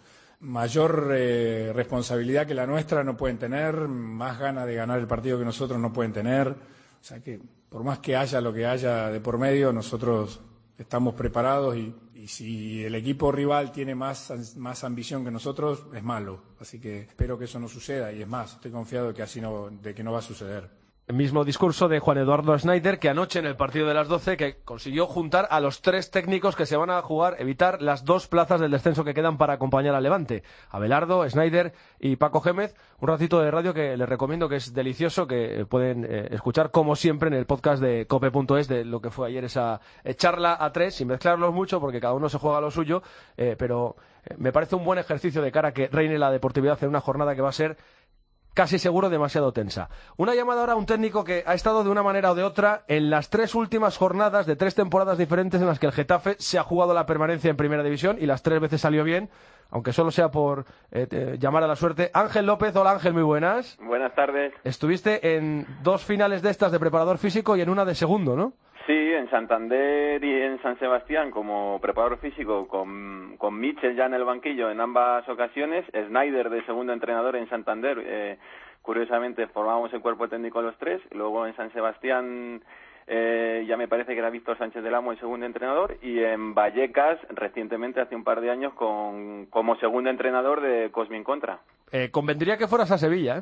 Mayor eh, responsabilidad que la nuestra no pueden tener, más ganas de ganar el partido que nosotros no pueden tener. O sea que por más que haya lo que haya de por medio, nosotros estamos preparados y, y si el equipo rival tiene más, más ambición que nosotros, es malo. Así que espero que eso no suceda y, es más, estoy confiado de que así no, de que no va a suceder. El mismo discurso de Juan Eduardo Snyder, que anoche en el partido de las doce, que consiguió juntar a los tres técnicos que se van a jugar, evitar las dos plazas del descenso que quedan para acompañar al Levante. Abelardo, Snyder y Paco Gémez. Un ratito de radio que les recomiendo, que es delicioso, que pueden eh, escuchar como siempre en el podcast de cope punto es, de lo que fue ayer esa eh, charla a tres, sin mezclarlos mucho porque cada uno se juega lo suyo, eh, pero eh, me parece un buen ejercicio de cara a que reine la deportividad en una jornada que va a ser casi seguro demasiado tensa. Una llamada ahora a un técnico que ha estado de una manera o de otra en las tres últimas jornadas de tres temporadas diferentes en las que el Getafe se ha jugado la permanencia en Primera División y las tres veces salió bien, aunque solo sea por eh, eh, llamar a la suerte. Ángel López, hola Ángel, muy buenas. Buenas tardes. Estuviste en dos finales de estas de preparador físico y en una de segundo, ¿no? Sí, en Santander y en San Sebastián como preparador físico, con, con Mitchell ya en el banquillo en ambas ocasiones, Snyder de segundo entrenador en Santander, eh, curiosamente formábamos el cuerpo técnico los tres, luego en San Sebastián eh, ya me parece que era Víctor Sánchez del Amo el segundo entrenador, y en Vallecas recientemente, hace un par de años, con, como segundo entrenador de Cosmin Contra. Eh, convendría que fueras a Sevilla, ¿eh?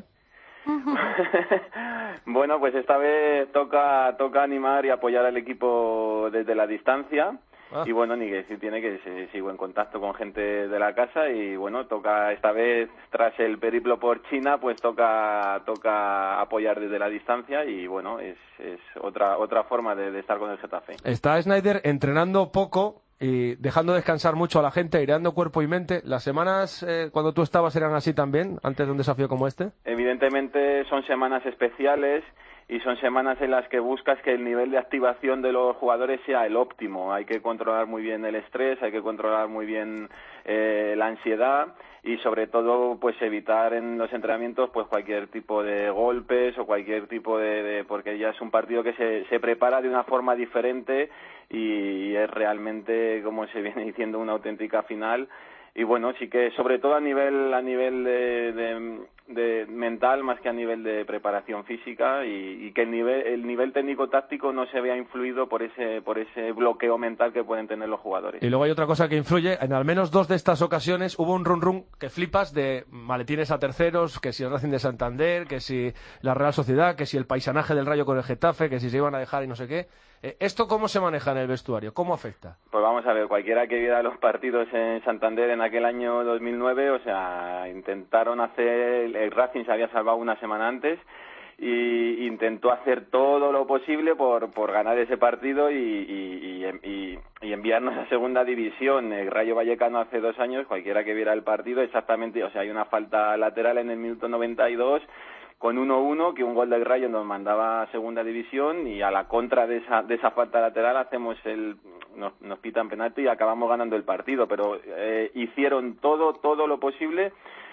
Bueno, pues esta vez toca toca animar y apoyar al equipo desde la distancia. Ah. Y bueno, ni que decir tiene que se, sigo en contacto con gente de la casa y bueno, toca esta vez, tras el periplo por China, pues toca toca apoyar desde la distancia y bueno, es, es otra otra forma de, de estar con el Getafe. Está Snyder entrenando poco y dejando descansar mucho a la gente, aireando cuerpo y mente. ¿Las semanas eh, cuando tú estabas eran así también, antes de un desafío como este? Evidentemente son semanas especiales y son semanas en las que buscas que el nivel de activación de los jugadores sea el óptimo. Hay que controlar muy bien el estrés, hay que controlar muy bien eh, la ansiedad y sobre todo pues evitar en los entrenamientos pues cualquier tipo de golpes o cualquier tipo de, de porque ya es un partido que se, se prepara de una forma diferente y es realmente, como se viene diciendo, una auténtica final. Y bueno, sí que sobre todo a nivel a nivel de, de, de mental más que a nivel de preparación física y, y que el nivel el nivel técnico táctico no se vea influido por ese por ese bloqueo mental que pueden tener los jugadores. Y luego hay otra cosa que influye, en al menos dos de estas ocasiones hubo un run run que flipas de maletines a terceros, que si el Racing de Santander, que si la Real Sociedad, que si el paisanaje del Rayo con el Getafe, que si se iban a dejar y no sé qué. ¿Esto cómo se maneja en el vestuario? ¿Cómo afecta? Pues vamos a ver, cualquiera que viera los partidos en Santander en aquel año dos mil nueve, o sea, intentaron hacer, el Racing se había salvado una semana antes y intentó hacer todo lo posible por, por ganar ese partido y, y, y, y enviarnos a segunda división. El Rayo Vallecano hace dos años, cualquiera que viera el partido, exactamente, o sea, hay una falta lateral en el minuto noventa y dos con uno uno, que un gol del Rayo nos mandaba a segunda división y a la contra de esa de esa falta lateral hacemos el nos, nos pitan penalti y acabamos ganando el partido, pero eh, hicieron todo todo lo posible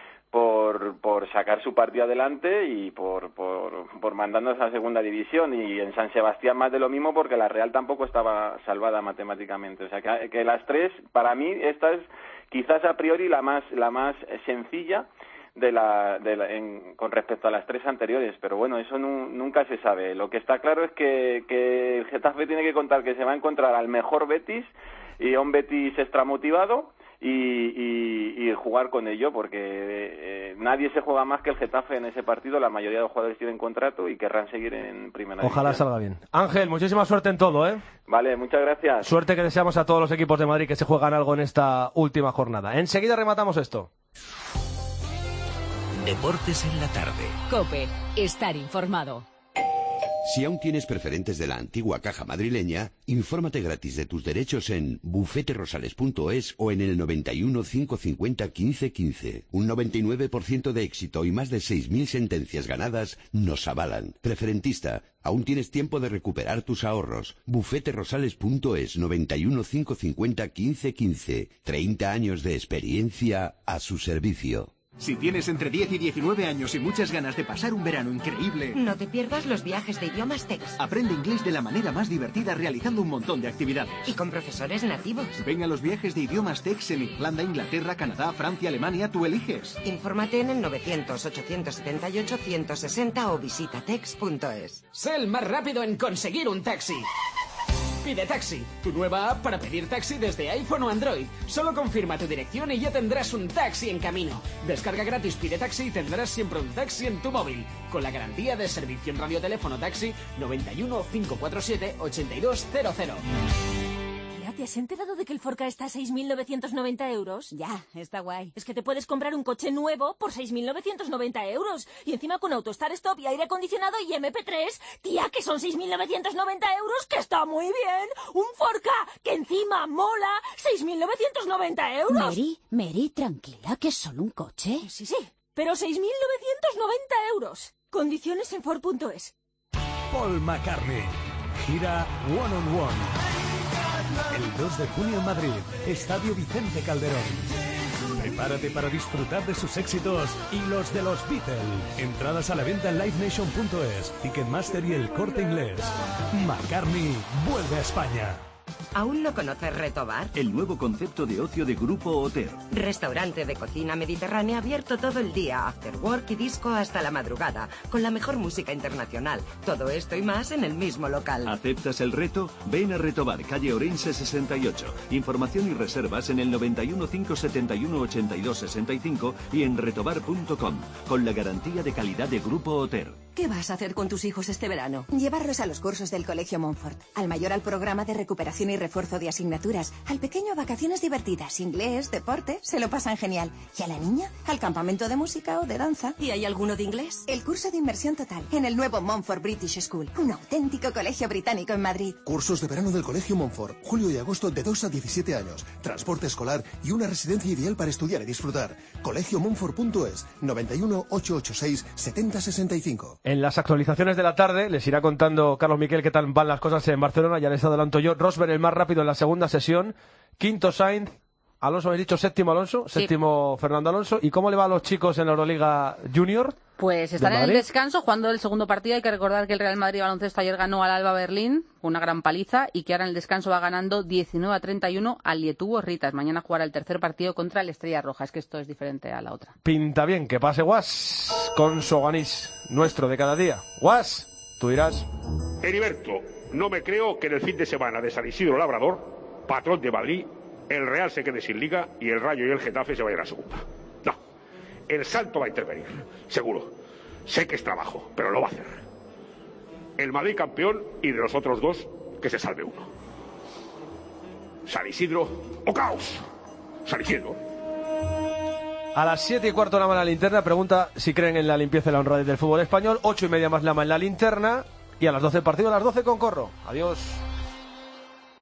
por por sacar su partido adelante y por por por mandarnos a segunda división, y en San Sebastián más de lo mismo porque la Real tampoco estaba salvada matemáticamente, o sea que, que las tres, para mí esta es quizás a priori la más la más sencilla de la, de la en, con respecto a las tres anteriores, pero bueno, eso nu, nunca se sabe. Lo que está claro es que, que el Getafe tiene que contar que se va a encontrar al mejor Betis y a un Betis extramotivado y, y, y jugar con ello, porque eh, nadie se juega más que el Getafe en ese partido. La mayoría de los jugadores tienen contrato y querrán seguir en primera división. Ojalá salga bien. Ángel, muchísima suerte en todo, ¿eh? Vale, muchas gracias. Suerte que deseamos a todos los equipos de Madrid que se juegan algo en esta última jornada. Enseguida rematamos esto. Deportes en la tarde. COPE. Estar informado. Si aún tienes preferentes de la antigua caja madrileña, infórmate gratis de tus derechos en bufete rosales punto es o en el noventa y uno, cinco cincuenta, quince quince. Un noventa y nueve por ciento de éxito y más de seis mil sentencias ganadas nos avalan. Preferentista, aún tienes tiempo de recuperar tus ahorros. bufete rosales punto es, noventa y uno, cinco cincuenta, quince quince. treinta años de experiencia a su servicio. Si tienes entre diez y diecinueve años y muchas ganas de pasar un verano increíble, no te pierdas los viajes de idiomas TEX. Aprende inglés de la manera más divertida realizando un montón de actividades. Y con profesores nativos. Ven a los viajes de idiomas TEX en Irlanda, Inglaterra, Canadá, Francia, Alemania, tú eliges. Infórmate en el novecientos, ochocientos setenta y ocho, ciento sesenta o visita tex punto es. Sé el más rápido en conseguir un taxi. Pide Taxi, tu nueva app para pedir taxi desde iPhone o Android. Solo confirma tu dirección y ya tendrás un taxi en camino. Descarga gratis Pide Taxi y tendrás siempre un taxi en tu móvil. Con la garantía de servicio en radioteléfono taxi noventa y uno, cinco cuatro siete, ochenta y dos cero cero. ¿Te has enterado de que el Forca está a seis mil novecientos noventa euros? Ya, está guay. Es que te puedes comprar un coche nuevo por seis mil novecientos noventa euros. Y encima con Autostar Stop y aire acondicionado y eme pe tres. Tía, que son seis mil novecientos noventa euros, que está muy bien. Un Forca, que encima mola. seis mil novecientos noventa euros. Mary, Mary, tranquila, que es solo un coche. Sí, sí, pero seis mil novecientos noventa euros. Condiciones en Ford punto es. Paul McCartney. Gira One on One. El dos de junio en Madrid, Estadio Vicente Calderón. Prepárate para disfrutar de sus éxitos y los de los Beatles. Entradas a la venta en live nation punto es, Ticketmaster y El Corte Inglés. McCartney vuelve a España. ¿Aún no conoces Retobar? El nuevo concepto de ocio de Grupo Oter. Restaurante de cocina mediterránea abierto todo el día, after work y disco hasta la madrugada, con la mejor música internacional. Todo esto y más en el mismo local. ¿Aceptas el reto? Ven a Retobar, calle Orense sesenta y ocho. Información y reservas en el noventa y uno, cinco setenta y uno, ochenta y dos sesenta y cinco y en retobar punto com, con la garantía de calidad de Grupo Oter. ¿Qué vas a hacer con tus hijos este verano? Llevarlos a los cursos del Colegio Montfort. Al mayor al programa de recuperación y refuerzo de asignaturas. Al pequeño a vacaciones divertidas, inglés, deporte, se lo pasan genial. Y a la niña, al campamento de música o de danza. ¿Y hay alguno de inglés? El curso de inmersión total en el nuevo Montfort British School. Un auténtico colegio británico en Madrid. Cursos de verano del Colegio Montfort. Julio y agosto de dos a diecisiete años. Transporte escolar y una residencia ideal para estudiar y disfrutar. colegio montfort punto es. noventa y uno, ochocientos ochenta y seis, setenta sesenta y cinco. En las actualizaciones de la tarde les irá contando Carlos Miquel qué tal van las cosas en Barcelona. Ya les adelanto yo. Rosberg el más rápido en la segunda sesión. Quinto Sainz. Alonso, ¿habéis dicho séptimo Alonso? Sí. Séptimo Fernando Alonso. ¿Y cómo le va a los chicos en la Euroliga Junior? Pues están en el descanso jugando el segundo partido. Hay que recordar que el Real Madrid baloncesto ayer ganó al Alba Berlín, una gran paliza, y que ahora en el descanso va ganando diecinueve a treinta y uno al Lietuvo Ritas. Mañana jugará el tercer partido contra el Estrella Roja. Es que esto es diferente a la otra. Pinta bien, que pase Guas con Soganís, nuestro de cada día. Guas, tú dirás. Heriberto, no me creo que en el fin de semana de San Isidro Labrador, patrón de Madrid, el Real se quede sin liga y el Rayo y el Getafe se vayan a segunda. No, el Santo va a intervenir, seguro. Sé que es trabajo, pero lo va a hacer. El Madrid campeón y de los otros dos, que se salve uno. San Isidro o caos. San Isidro. A las siete y cuarto Lama en la linterna pregunta si creen en la limpieza y la honradez del fútbol español. Ocho y media más Lama en la linterna. Y a las doce el partido, a las doce con Corro. Adiós.